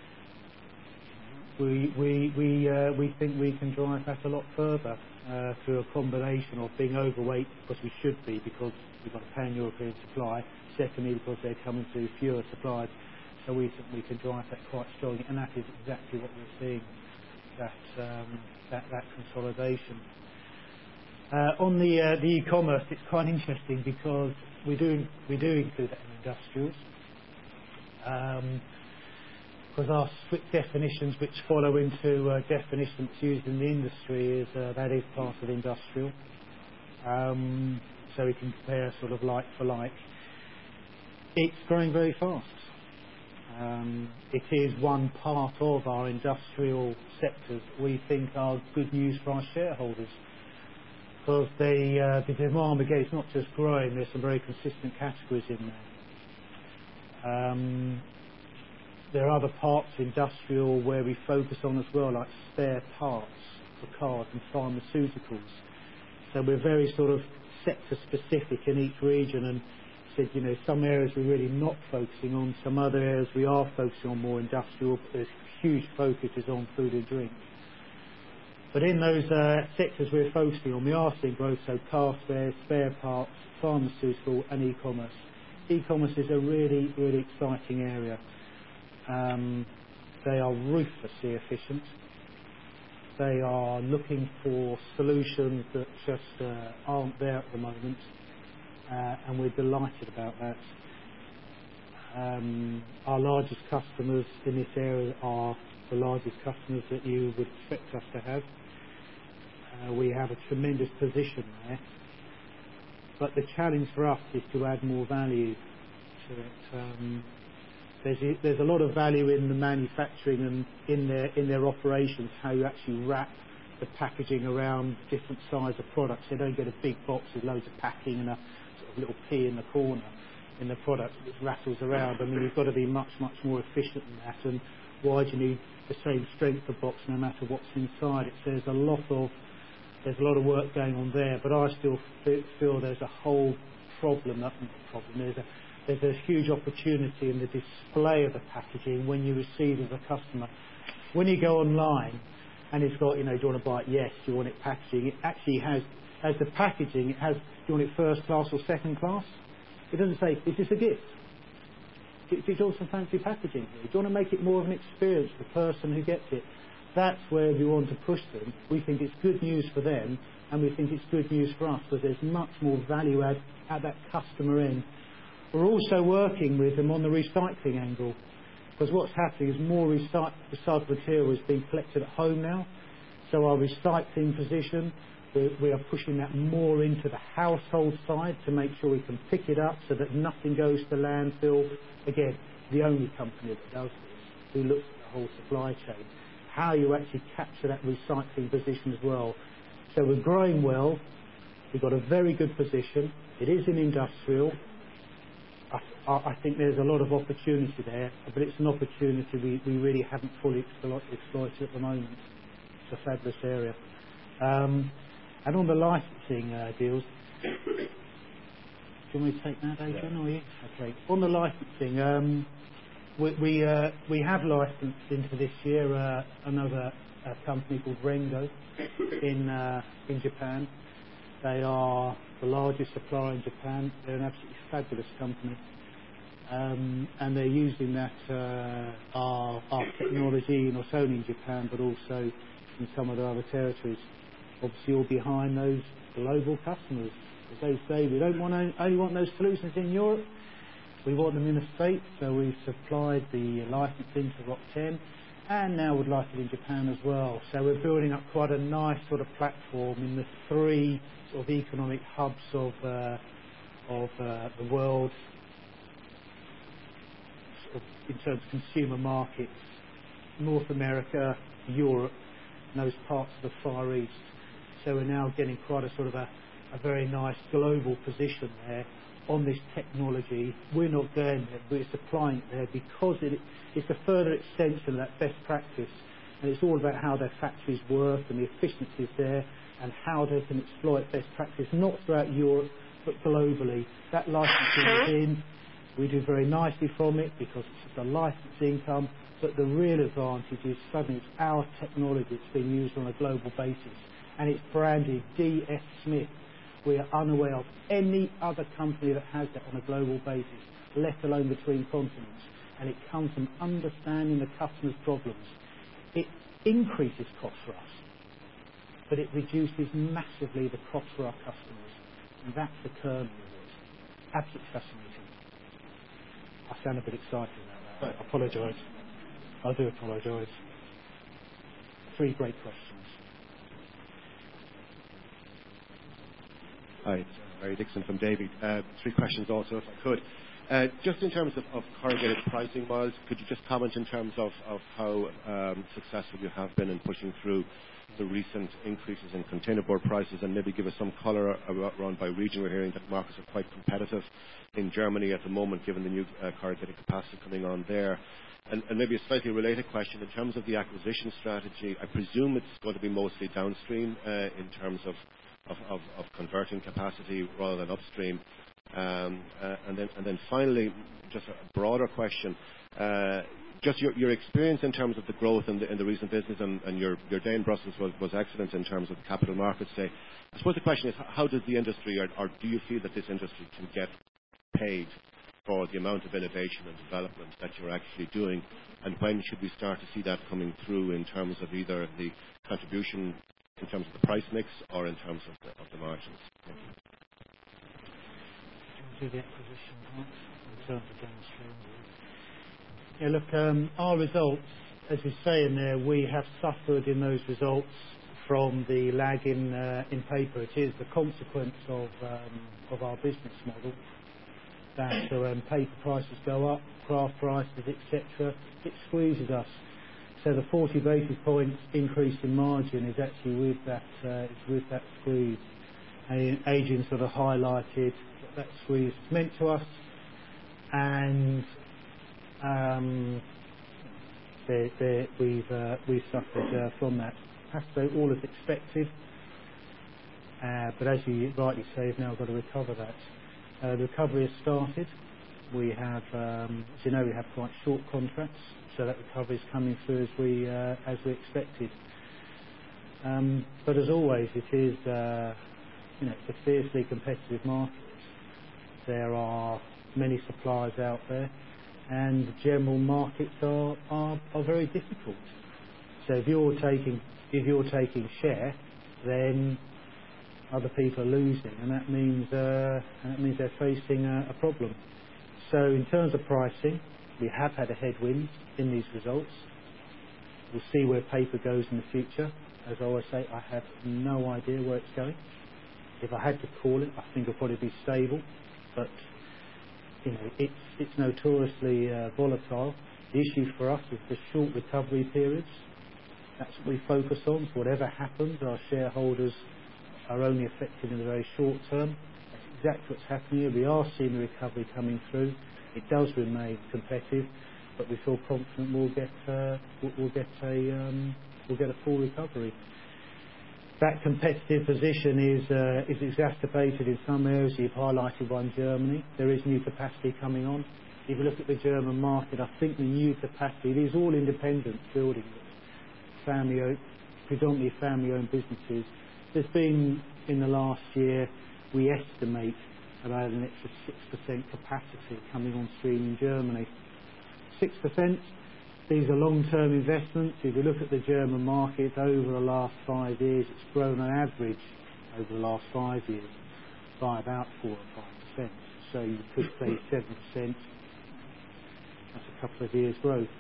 we we we uh, we think we can drive that a lot further uh, through a combination of being overweight, because we should be, because we've got a pan-European supply. Secondly, because they're coming through fewer suppliers. So we think we can drive that quite strongly, and that is exactly what we're seeing, that um, that, that consolidation. Uh, on the uh, the e-commerce, it's quite interesting because we do we do include that in industrials, um, because our strict definitions, which follow into uh, definitions used in the industry, is uh, that is part of industrial. Um, so we can compare sort of like for like. It's growing very fast. Um, it is one part of our industrial sectors we think are good news for our shareholders, because the, uh, the demand, again, it's not just growing, there's some very consistent categories in there. Um, there are other parts of industrial where we focus on as well, like spare parts for cars and pharmaceuticals. So we're very sort of sector specific in each region, and said, you know, some areas we're really not focusing on, some other areas we are focusing on more industrial, but there's huge focuses on food and drink. But in those uh, sectors we're focusing on, we are seeing growth, so car spares, spare parts, pharmaceutical and e-commerce. E-commerce is a really, really exciting area. Um, they are ruthlessly efficient. They are looking for solutions that just uh, aren't there at the moment. Uh, and we're delighted about that. Um, our largest customers in this area are the largest customers that you would expect us to have. Uh, we have a tremendous position there, but the challenge for us is to add more value to it. Um, there's, there's a lot of value in the manufacturing and in their in their operations, how you actually wrap the packaging around different size of products. They don't get a big box with loads of packing and a sort of little pea in the corner in the product which rattles around. I mean, you've got to be much, much more efficient than that. And why do you need the same strength of box no matter what's inside it? So there's a lot of there's a lot of work going on there. But I still feel there's a whole problem. Not problem. There's a there's a huge opportunity in the display of the packaging when you receive as a customer. When you go online and it's got, you know, do you want to buy it? Yes. Do you want it packaging? It actually has, as the packaging, it has, do you want it first class or second class? It doesn't say, is this a gift? Do, do you want some fancy packaging here? Do you want to make it more of an experience for the person who gets it? That's where we want to push them. We think it's good news for them, and we think it's good news for us, because there's much more value add at that customer end. We're also working with them on the recycling angle, because what's happening is more recyc- recycled material is being collected at home now. So our recycling position, we, we are pushing that more into the household side to make sure we can pick it up so that nothing goes to landfill. Again, the only company that does this, who looks at the whole supply chain. How you actually capture that recycling position as well. So we're growing well. We've got a very good position. It is in industrial. I, I think there's a lot of opportunity there, but it's an opportunity we, we really haven't fully exploit, exploited at the moment. It's a fabulous area. Um, and on the licensing uh, deals, do you want me to take that, Adrian, yeah. or you? Okay. On the licensing, um, we we, uh, we have licensed into this year uh, another uh, company called Rengo in uh, in Japan. They are the largest supplier in Japan. They're an absolutely fabulous company. Um, and they're using that uh, our, our technology not only in Japan but also in some of the other territories. Obviously all behind those global customers. As they say, we don't want to, only want those solutions in Europe, we want them in the States. So we've supplied the licensing to Rock ten, and now would like it in Japan as well. So we're building up quite a nice sort of platform in the three sort of economic hubs of uh, of uh, the world, sort of in terms of consumer markets, North America, Europe, and those parts of the Far East. So we're now getting quite a sort of a, a very nice global position there on this technology. We're not going there, we're supplying it there because it, it's a further extension of that best practice, and it's all about how their factories work and the efficiencies there and how they can exploit best practice, not throughout Europe but globally. That licensing is in. We do very nicely from it because it's a license income, but the real advantage is suddenly it's our technology that's being used on a global basis, and it's branded D S Smith. We are unaware of any other company that has that on a global basis, let alone between continents, and it comes from understanding the customer's problems. It increases costs for us, but it reduces massively the cost for our customers, and that's the kernel of it. Absolutely fascinating. I sound a bit excited about that. I apologise. I do apologise. Three great questions. Hi, it's uh, Barry Dixon from Davy. Uh, three questions also, if I could. Uh, just in terms of, of corrugated pricing, Miles, could you just comment in terms of, of how um, successful you have been in pushing through the recent increases in containerboard prices, and maybe give us some colour around by region? We're hearing that markets are quite competitive in Germany at the moment, given the new uh, corrugated capacity coming on there. And, and maybe a slightly related question, in terms of the acquisition strategy, I presume it's going to be mostly downstream uh, in terms of, of, of, of converting capacity rather than upstream. Um, uh, and, then, and then finally, just a broader question, uh, just your, your experience in terms of the growth in the, in the recent business, and, and your, your day in Brussels was, was excellent in terms of the capital markets day. I suppose the question is, how does the industry, or, or do you feel that this industry can get paid for the amount of innovation and development that you're actually doing, and when should we start to see that coming through in terms of either the contribution in terms of the price mix or in terms of the, of the margins? Thank you. Do the acquisition part in terms of downstream. Yeah, look, um, our results, as we say in there, we have suffered in those results from the lag in uh, in paper. It is the consequence of um, of our business model. That so when paper prices go up, kraft prices, et cetera, it squeezes us. So the forty basis points increase in margin is actually with that uh, is with that squeeze. And Adrian sort of highlighted what that squeeze meant to us, and um, they're, they're, we've uh, we've suffered uh, from that. Has to be all as expected, uh, but as you rightly say, we've now got to recover that. Uh, the recovery has started. We have, um, as you know, we have quite short contracts, so that recovery is coming through as we uh, as we expected. Um, but as always, it is uh, you know it's a fiercely competitive market. There are many suppliers out there, and the general markets are, are, are very difficult. So if you're taking if you're taking share, then other people are losing, and that means uh, and that means they're facing a, a problem. So in terms of pricing, we have had a headwind in these results. We'll see where paper goes in the future. As I always say, I have no idea where it's going. If I had to call it, I think it'll probably be stable, but you know, it's it's notoriously uh, volatile. The issue for us is the short recovery periods. That's what we focus on. So whatever happens, our shareholders are only affected in the very short term. That's exactly what's happening here. We are seeing the recovery coming through. It does remain competitive, but we feel confident we'll get uh, we'll get a um, we'll get a full recovery. That competitive position is uh, is exacerbated in some areas. You've highlighted one, Germany. There is new capacity coming on. If you look at the German market, I think the new capacity, these all independent building, family, predominantly family-owned businesses. There's been, in the last year, we estimate about an extra six percent capacity coming on stream in Germany. six percent, these are long-term investments. If you look at the German market over the last five years, it's grown on average over the last five years by about four or five percent. So you could say seven percent. That's a couple of years' growth.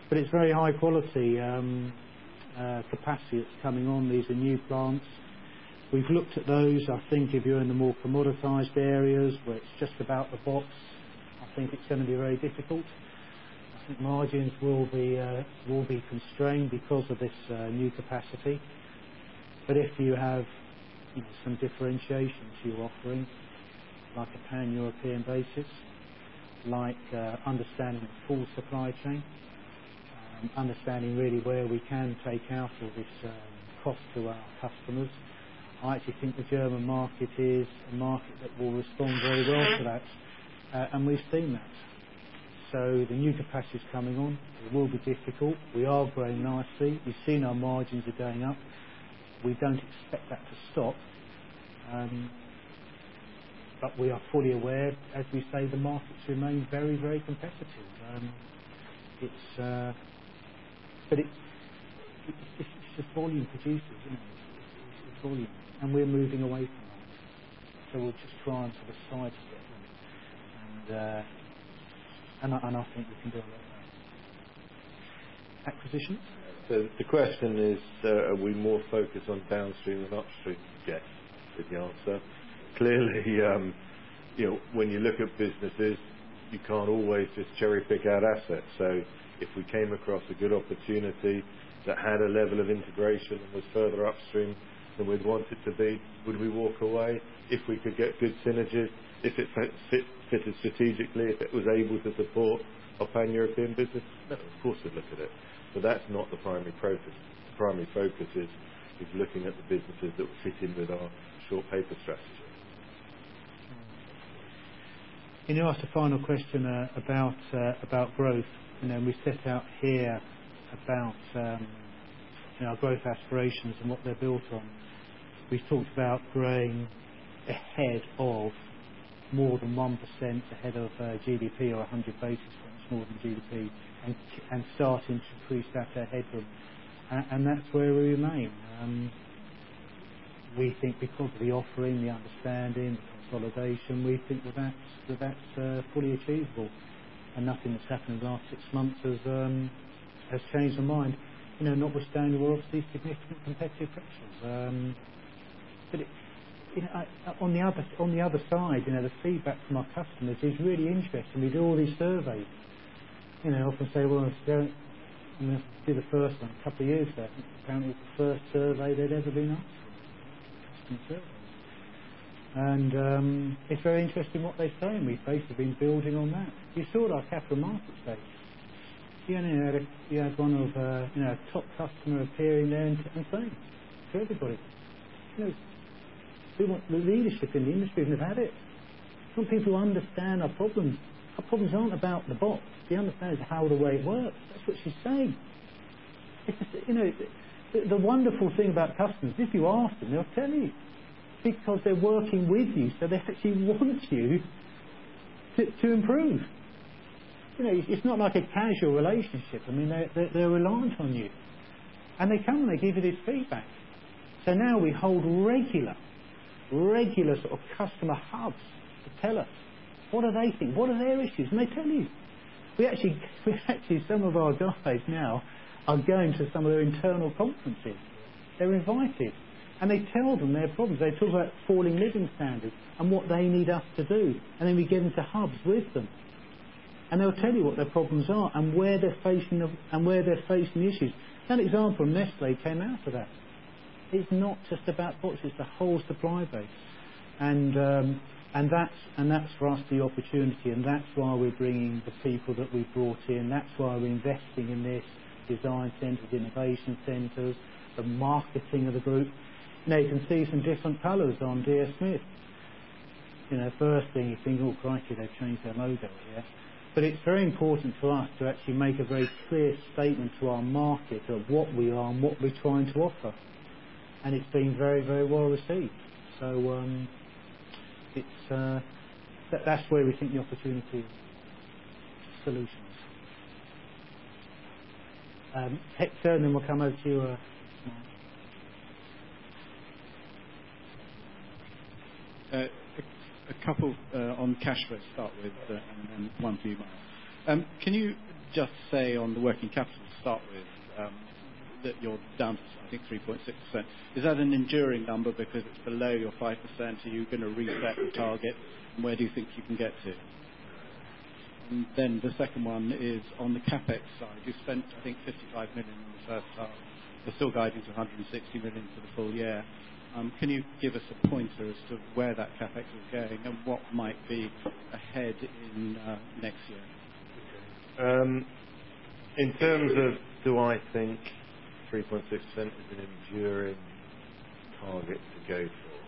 but it's very high quality um, uh, capacity that's coming on. These are new plants. We've looked at those. I think if you're in the more commoditised areas where it's just about the box, I think it's going to be very difficult. I think margins will be uh, will be constrained because of this uh, new capacity. But if you have you know, some differentiation to your offering, like a pan-European basis, like uh, understanding the full supply chain, um, understanding really where we can take out all this um, cost to our customers, I actually think the German market is a market that will respond very well to that, uh, and we've seen that. So the new capacity is coming on. It will be difficult. We are growing nicely. We've seen our margins are going up. We don't expect that to stop. Um, but we are fully aware, as we say, the markets remain very, very competitive. Um, it's, uh, but it's, it's, it's just volume producers, isn't it? It's, it's volume, and we're moving away from that. So we'll just try and sort of sidestep them, and uh, and, I, and I think we can do a lot of that. Acquisitions. So the question is, uh, are we more focused on downstream than upstream? Yes, is the answer. Clearly, um, you know, when you look at businesses, you can't always just cherry pick out assets. So if we came across a good opportunity that had a level of integration and was further upstream than we'd want it to be, would we walk away? If we could get good synergies, if it fit, fit, fitted strategically, if it was able to support our pan-European business, no, of course we'd look at it. But that's not the primary focus. The primary focus is, is looking at the businesses that fit in with our short paper strategy. You know, asked a final question uh, about uh, about growth. You know, we set out here about um, you know, our growth aspirations and what they're built on. We've talked about growing ahead of more than one percent ahead of uh, G D P, or one hundred basis points more than G D P, and, and starting to increase that uh, headroom. And, and that's where we remain. Um, we think because of the offering, the understanding, the consolidation, we think that that's, that that's uh, fully achievable. And nothing that's happened in the last six months has, um, has changed our mind. You know, notwithstanding, we're obviously significant competitive pressures. Um, but it, You know, I, on the other on the other side, you know, the feedback from our customers is really interesting. We do all these surveys. You know, often say, well, don't, I'm going to do the first one a couple of years ago. Apparently, it's the first survey they'd ever been asked. Customer surveys. And um, it's very interesting what they say, and we've basically been building on that. You saw at our capital markets day. You know, you had, a, you had one of uh, you know a top customer appearing there and, and saying to everybody, you know, we want the leadership in the industry and have had it. We want people who understand our problems. Our problems aren't about the box. They understand how the way it works. That's what she's saying. It's just, you know, the, the wonderful thing about customers, if you ask them, they'll tell you. Because they're working with you, so they actually want you to, to improve. You know, it's not like a casual relationship. I mean, they're, they're, they're reliant on you. And they come and they give you this feedback. So now we hold regular regular sort of customer hubs to tell us what do they think, what are their issues, and they tell you. We actually, we actually, some of our guys now are going to some of their internal conferences. They're invited, and they tell them their problems. They talk about falling living standards and what they need us to do, and then we get into hubs with them, and they'll tell you what their problems are and where they're facing the, and where they're facing the issues. That example, Nestle came out of that. It's not just about boxes; it's the whole supply base, and um, and that's and that's for us the opportunity, and that's why we're bringing the people that we've brought in. That's why we're investing in this design centres, innovation centres, the marketing of the group. You know, you can see some different colours on D S Smith. You know, first thing you think, oh crikey, they've changed their logo here. But it's very important to us to actually make a very clear statement to our market of what we are and what we're trying to offer. And it's been very, very well received. So um, it's uh, that, that's where we think the opportunity is. Solutions. Um, Hector, and then we'll come over to you. Uh, uh, a, a couple uh, on cash flow to start with, uh, and then one for you, Mark. Um, can you just say on the working capital to start with um, that you're down to, I think, three point six percent. Is that an enduring number because it's below your five percent? Are you going to reset the target? And where do you think you can get to? And then the second one is on the CapEx side. You spent, I think, fifty-five million in the first half. You're still guiding to one hundred sixty million for the full year. Um, can you give us a pointer as to where that CapEx is going and what might be ahead in uh, next year? Um, in terms of, do I think three point six percent is an enduring target to go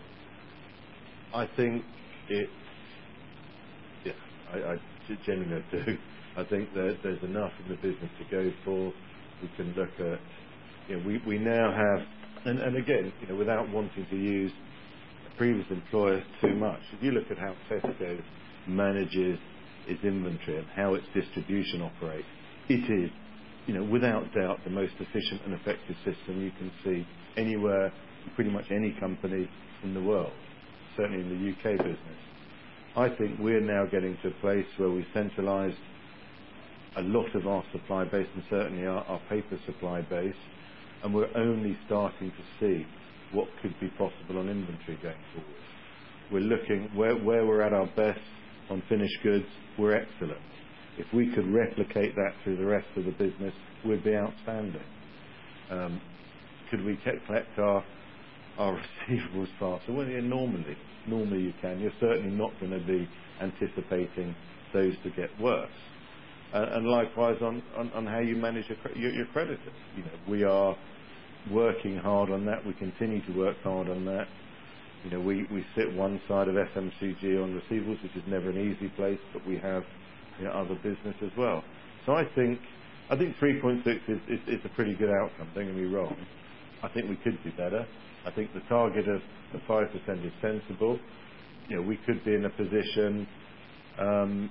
for? I think it's, yeah, I, I genuinely do. I think that there's enough in the business to go for. We can look at, you know, we, we now have, and, and again, you know, without wanting to use previous employers too much, if you look at how Tesco manages its inventory and how its distribution operates, it is, you know, without doubt the most efficient and effective system you can see anywhere, pretty much any company in the world, certainly in the U K business. I think we're now getting to a place where we centralise a lot of our supply base and certainly our, our paper supply base, and we're only starting to see what could be possible on inventory going forward. We're looking where, where we're at our best on finished goods, we're excellent. If we could replicate that through the rest of the business, we'd be outstanding. Um, could we collect our our receivables faster? Well, yeah, normally, normally you can. You're certainly not going to be anticipating those to get worse. Uh, and likewise on, on, on how you manage your, your, your creditors. You know, we are working hard on that. We continue to work hard on that. You know, we, we sit one side of F M C G on receivables, which is never an easy place, but we have, you know, other business as well. So I think I think three point six is, is, is a pretty good outcome. Don't get me wrong. I think we could do better. I think the target of the five percent is sensible. You know, we could be in a position, um,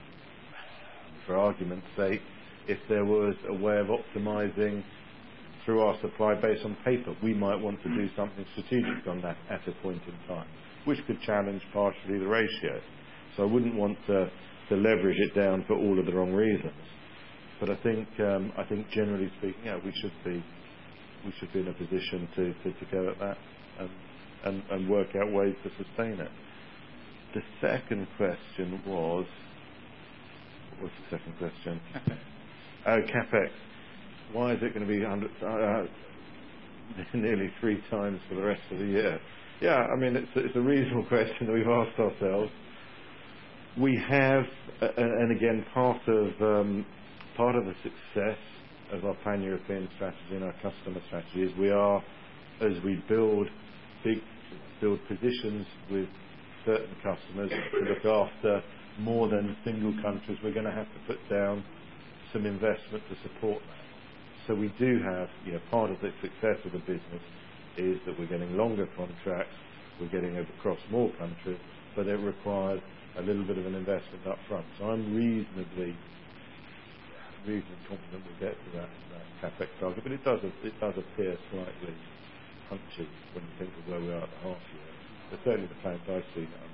for argument's sake, if there was a way of optimising through our supply base on paper, we might want to do something strategic on that at a point in time, which could challenge partially the ratio. So I wouldn't want to, to leverage it down for all of the wrong reasons. But I think, um, I think generally speaking, yeah, we should be, we should be in a position to, to, to go at that and, and, and work out ways to sustain it. The second question was, what was the second question? CapEx. Oh, CapEx. Why is it going to be one hundred, uh, nearly three times for the rest of the year? Yeah, I mean, it's, it's a reasonable question that we've asked ourselves. We have, uh, and again, part of um, part of the success of our pan-European strategy and our customer strategy is we are, as we build big, build positions with certain customers to look after more than single countries, we're going to have to put down some investment to support that. So we do have, you know, part of the success of the business is that we're getting longer contracts, we're getting across more countries, but it requires a little bit of an investment up front. So I'm reasonably, reasonably confident we'll get to that, that CapEx target, but it does, it does appear slightly punchy when you think of where we are at the half year. But certainly the plans I see that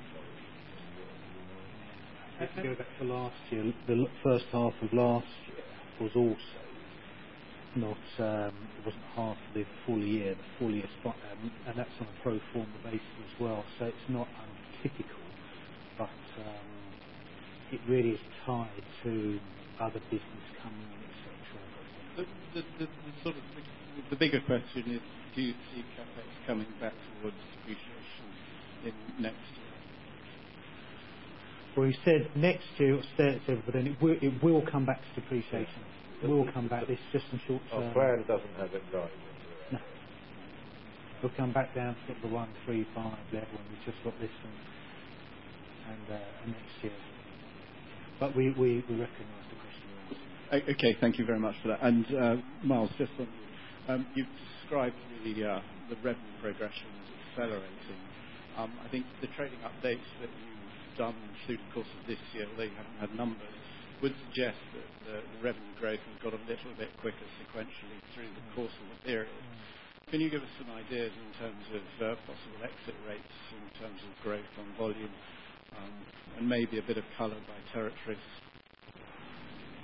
If you go back to last year, the first half of last year was also not, um, it wasn't half the full year, the full year spot, um, and that's on a pro forma basis as well, so it's not untypical, but um, it really is tied to other business coming in, et cetera. The, the, the, the sort of the, the bigger question is, do you see CapEx coming back towards depreciation in next year? Well, he said next year, it said, but then it will, it will come back to depreciation. It will come back. This just in short term. Our plan doesn't have it right. No. We'll come back down to the one three five level, and we've just got this and and, uh, and next year. But we we, we recognise the question you're asking. Okay, thank you very much for that. And uh, Miles, just on, um, you've described the uh, the revenue progression as accelerating. Um, I think the trading updates that you've done through the course of this year, although you haven't had numbers, would suggest that the, the revenue growth has got a little bit quicker sequentially through the course of the period. Can you give us some ideas in terms of uh, possible exit rates, in terms of growth on volume, um, and maybe a bit of colour by territories?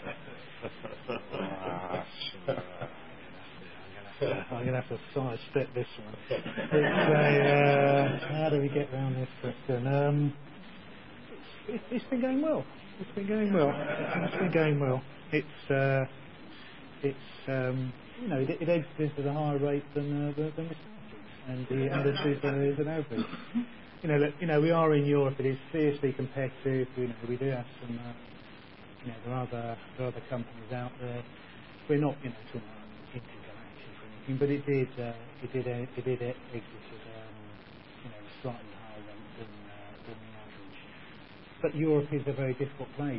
I'm going to have to sidestep this one. It's a, uh, how do we get around this question? Um, it's, it's been going well. It's been going well. It's been going well. It's, uh, it's um, you know, it, it exits at a higher rate than uh, than the and the and this is, uh, is an average. You know, look, you know, we are in Europe. It is fiercely competitive. You know, we do have some. Uh, you know, there are other there are other companies out there. We're not, you know, talking about intergalactic or anything, but it did uh, it did uh, it did exit at um, you know, slightly higher rate than uh, than the average. But Europe is a very difficult place.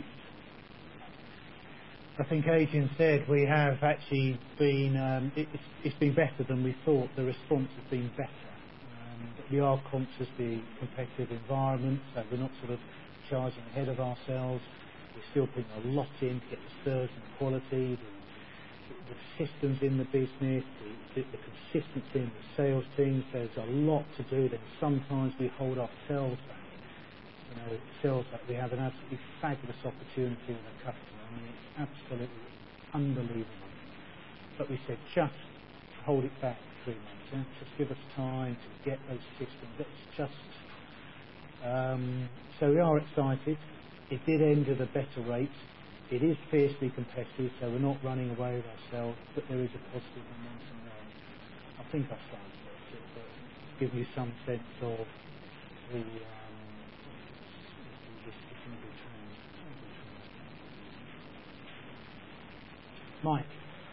I think Adrian said we have actually been, um, it, it's, it's been better than we thought. The response has been better. Um, but we are conscious of the competitive environment, so we're not sort of charging ahead of ourselves. We're still putting a lot in to get the service and the quality, the, the systems in the business, the, the, the consistency in the sales teams. There's a lot to do. Then sometimes we hold ourselves back. You know, sales back. We have an absolutely fabulous opportunity with a customer. I mean, it's absolutely unbelievable. But we said, just hold it back three months. Yeah? Just give us time to get those systems. Let's just... Um, so we are excited. It did end at a better rate. It is fiercely competitive, so we're not running away with ourselves, but there is a positive momentum there. I think I've started to but give you some sense of the... Um, this, this in a good trend. Mike.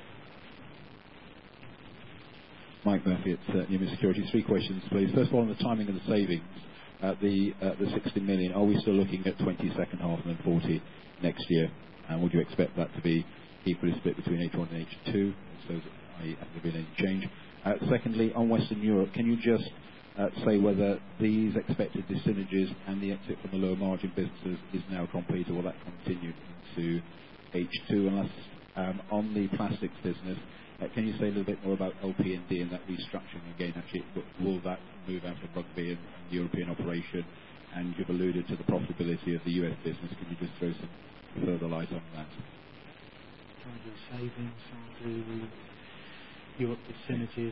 Mike Murphy at uh, Numis Securities. Three questions, please. First of all, on the timing of the savings, at the uh, the sixty million, are we still looking at twenty second half and then forty next year? And would you expect that to be equally split between H one and H two? So, has there been any change? Uh, secondly, on Western Europe, can you just uh, say whether these expected dyssynergies and the exit from the lower margin businesses is now complete, or will that continue into H two? And last, um, on the plastics business, uh, can you say a little bit more about L P and D and that restructuring again? Actually, will that move out of Rugby and the European operation? And you've alluded to the profitability of the U S business. Can you just throw some further light on that? Trying to do savings, trying to do Europe dyssynergies.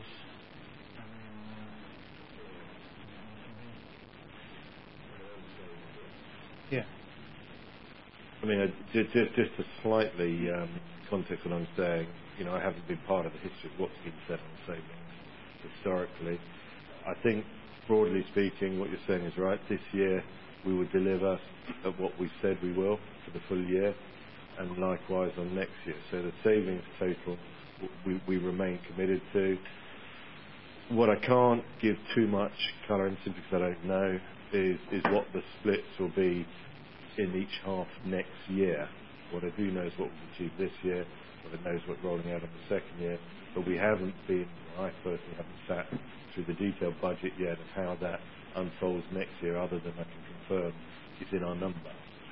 Yeah. I mean, uh, just, just, just to slightly um, context what I'm saying, you know, I haven't been part of the history of what's been said on savings historically. I think, broadly speaking, what you're saying is right. This year, we will deliver at what we said we will for the full year, and likewise on next year. So the savings total, we, we remain committed to. What I can't give too much colour into, because I don't know, is, is what the splits will be in each half next year. What I do know is what we've achieved this year, what I know is what's rolling out in the second year, but we haven't been, I personally haven't sat through the detailed budget yet of how that unfolds next year, other than I can confirm it's in our number.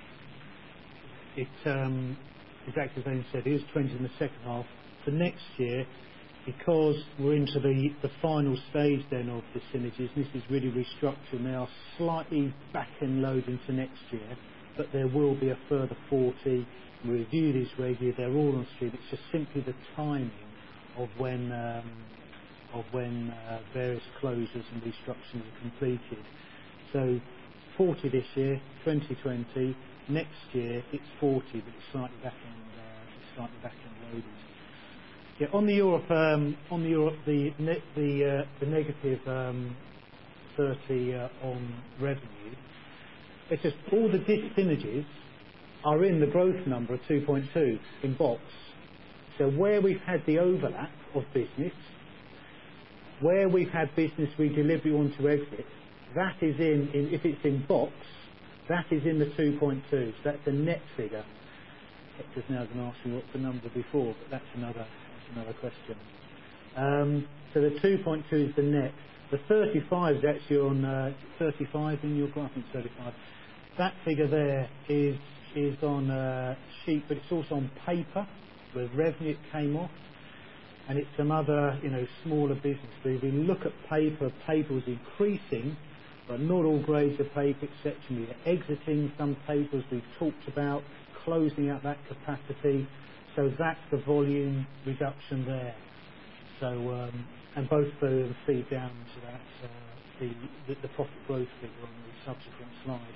It, um, exactly as Ian said, it is twenty in the second half. For next year, because we're into the, the final stage then of the synergies, and this is really restructuring, they are slightly back and load into next year, but there will be a further forty. We review these regularly, they're all on stream. It's just simply the timing of when um, of when uh, various closures and restructurings are completed. So forty this year, twenty twenty. Next year it's forty, but it's slightly back end, uh, it's slightly back end loaded. Yeah, on the Europe, um, on the Europe, the ne- the uh, the negative um, thirty uh, on revenue. It's just all the dis-synergies are in the growth number of two point two in box. So where we've had the overlap of business, where we've had business we deliberately want to exit, that is in, in if it's in box, that is in the two point two. So that's the net figure. Hector's now going to ask me what's the number before, but that's another that's another question. Um, so the two point two is the net. The thirty-five is actually on uh, thirty-five in your graph. I think thirty-five. That figure there is is on uh, sheet, but it's also on paper, where revenue came off, and it's some other, you know, smaller business. But if you look at paper, paper was increasing but not all grades of paper exceptionally. We're exiting some papers we've talked about, closing out that capacity. So that's the volume reduction there. So, um, and both uh, feed down to that, uh, the, the, the profit growth figure on the subsequent slide.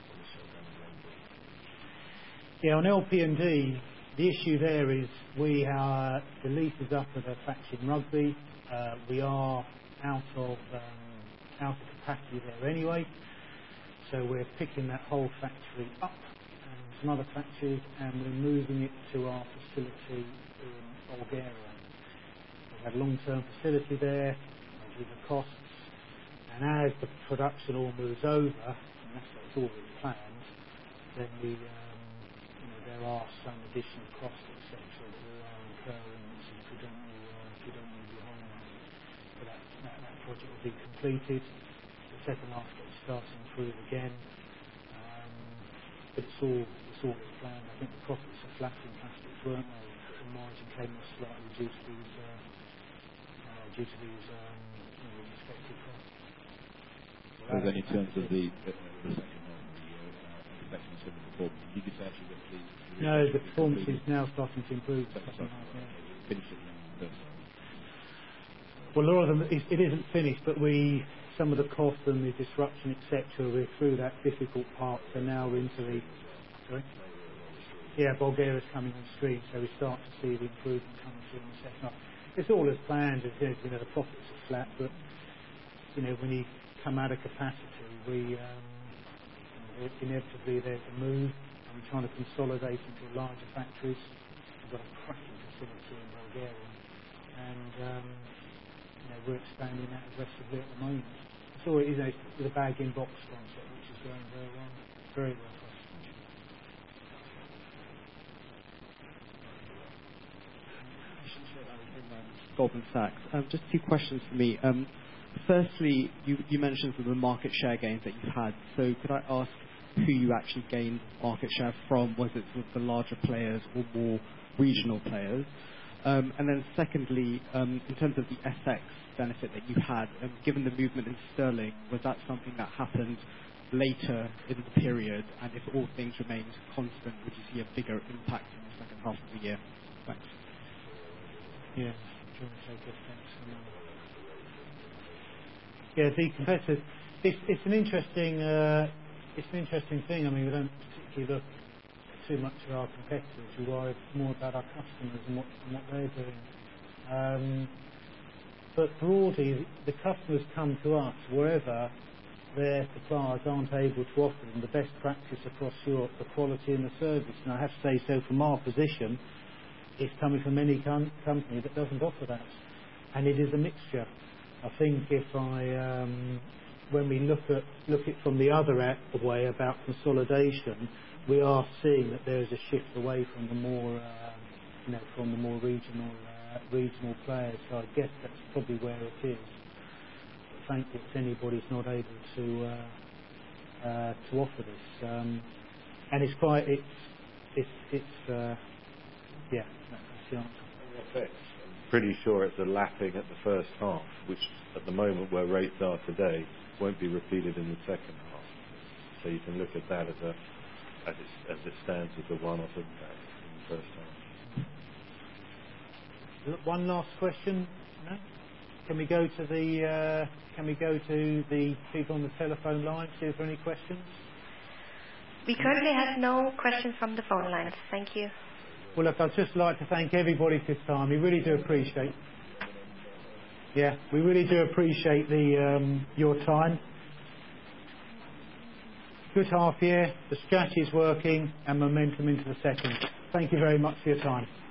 Yeah, on L P and D, the issue there is we are, the lease is up at a factory in Rugby. Uh, we are out of um, out of capacity there anyway. So we're picking that whole factory up and some other factories, and we're moving it to our facility in Bulgaria. We have a long-term facility there, with the costs, and as the production all moves over, and that's what's always planned, then we, um, you know, there are some additional costs, et cetera, that we are incurring, which is predominantly, uh, predominantly behind that. But that, that, that project will be completed. The second half will start to improve again. Um, but it's all, it's all as planned. I think the profits are flat in plastics, weren't they? The margin came off slightly due to these, uh, uh, due to these um, you know, expected costs. So then in terms of the, the, the second half of the year, uh, expecting some performance, you could say actually that the... the no, the performance is now starting to improve. The second half, yeah. Finished it now, the first half. Well, a lot of them, it, it isn't finished, but we, some of the cost and the disruption, et cetera, we're through that difficult part, so now we're into the... Sorry? Yeah, Bulgaria's coming on stream, so we start to see the improvement coming through in the second half. It's all as planned, as you know, the profits are flat, but, you know, when you come out of capacity, we, um, you know, inevitably there's a move, and we're trying to consolidate into larger factories. We've got a cracking facility in Bulgaria, and, um, you know, we're expanding that aggressively at the moment. So it is a, the bag-in-box concept, which is going very well, very well for us. Goldman Sachs. Um, just two questions for me. Um, firstly, you, you mentioned some of the market share gains that you've had. So could I ask who you actually gained market share from? Was it with the larger players or more regional players? Um, and then secondly, um, in terms of the F X benefit that you had, um, given the movement in sterling, was that something that happened later in the period? And if all things remained constant, would you see a bigger impact in the second half of the year? Thanks. Yeah. Do you want to take F X? Yeah, the competitors. It's, it's an interesting, uh, it's an interesting thing. I mean, we don't particularly look too much at our competitors. We worry more about our customers and what, and what they're doing. Um, but broadly, the customers come to us wherever their suppliers aren't able to offer them the best practice across Europe, the quality and the service. And I have to say so from our position. It's coming from any com- company that doesn't offer that, and it is a mixture. I think if I, um, when we look at look at it from the other way about consolidation, we are seeing that there is a shift away from the more, uh, you know, from the more regional uh, regional players. So I guess that's probably where it is. But frankly, if anybody's not able to uh, uh, to offer this, um, and it's quite it's it's it's. Uh, Yeah, that's the answer. I'm pretty sure it's a lapping at the first half, which at the moment where rates are today won't be repeated in the second half. So you can look at that as a as it, as it stands as a one-off impact in the first half. One last question. No? Can we go to the uh, Can we go to the people on the telephone line? See if there are any questions. We currently have no questions from the phone lines. Thank you. Well, look, I'd just like to thank everybody for this time. We really do appreciate. Yeah, we really do appreciate the um, your time. Good half year. The strategy's working, and momentum into the second. Thank you very much for your time.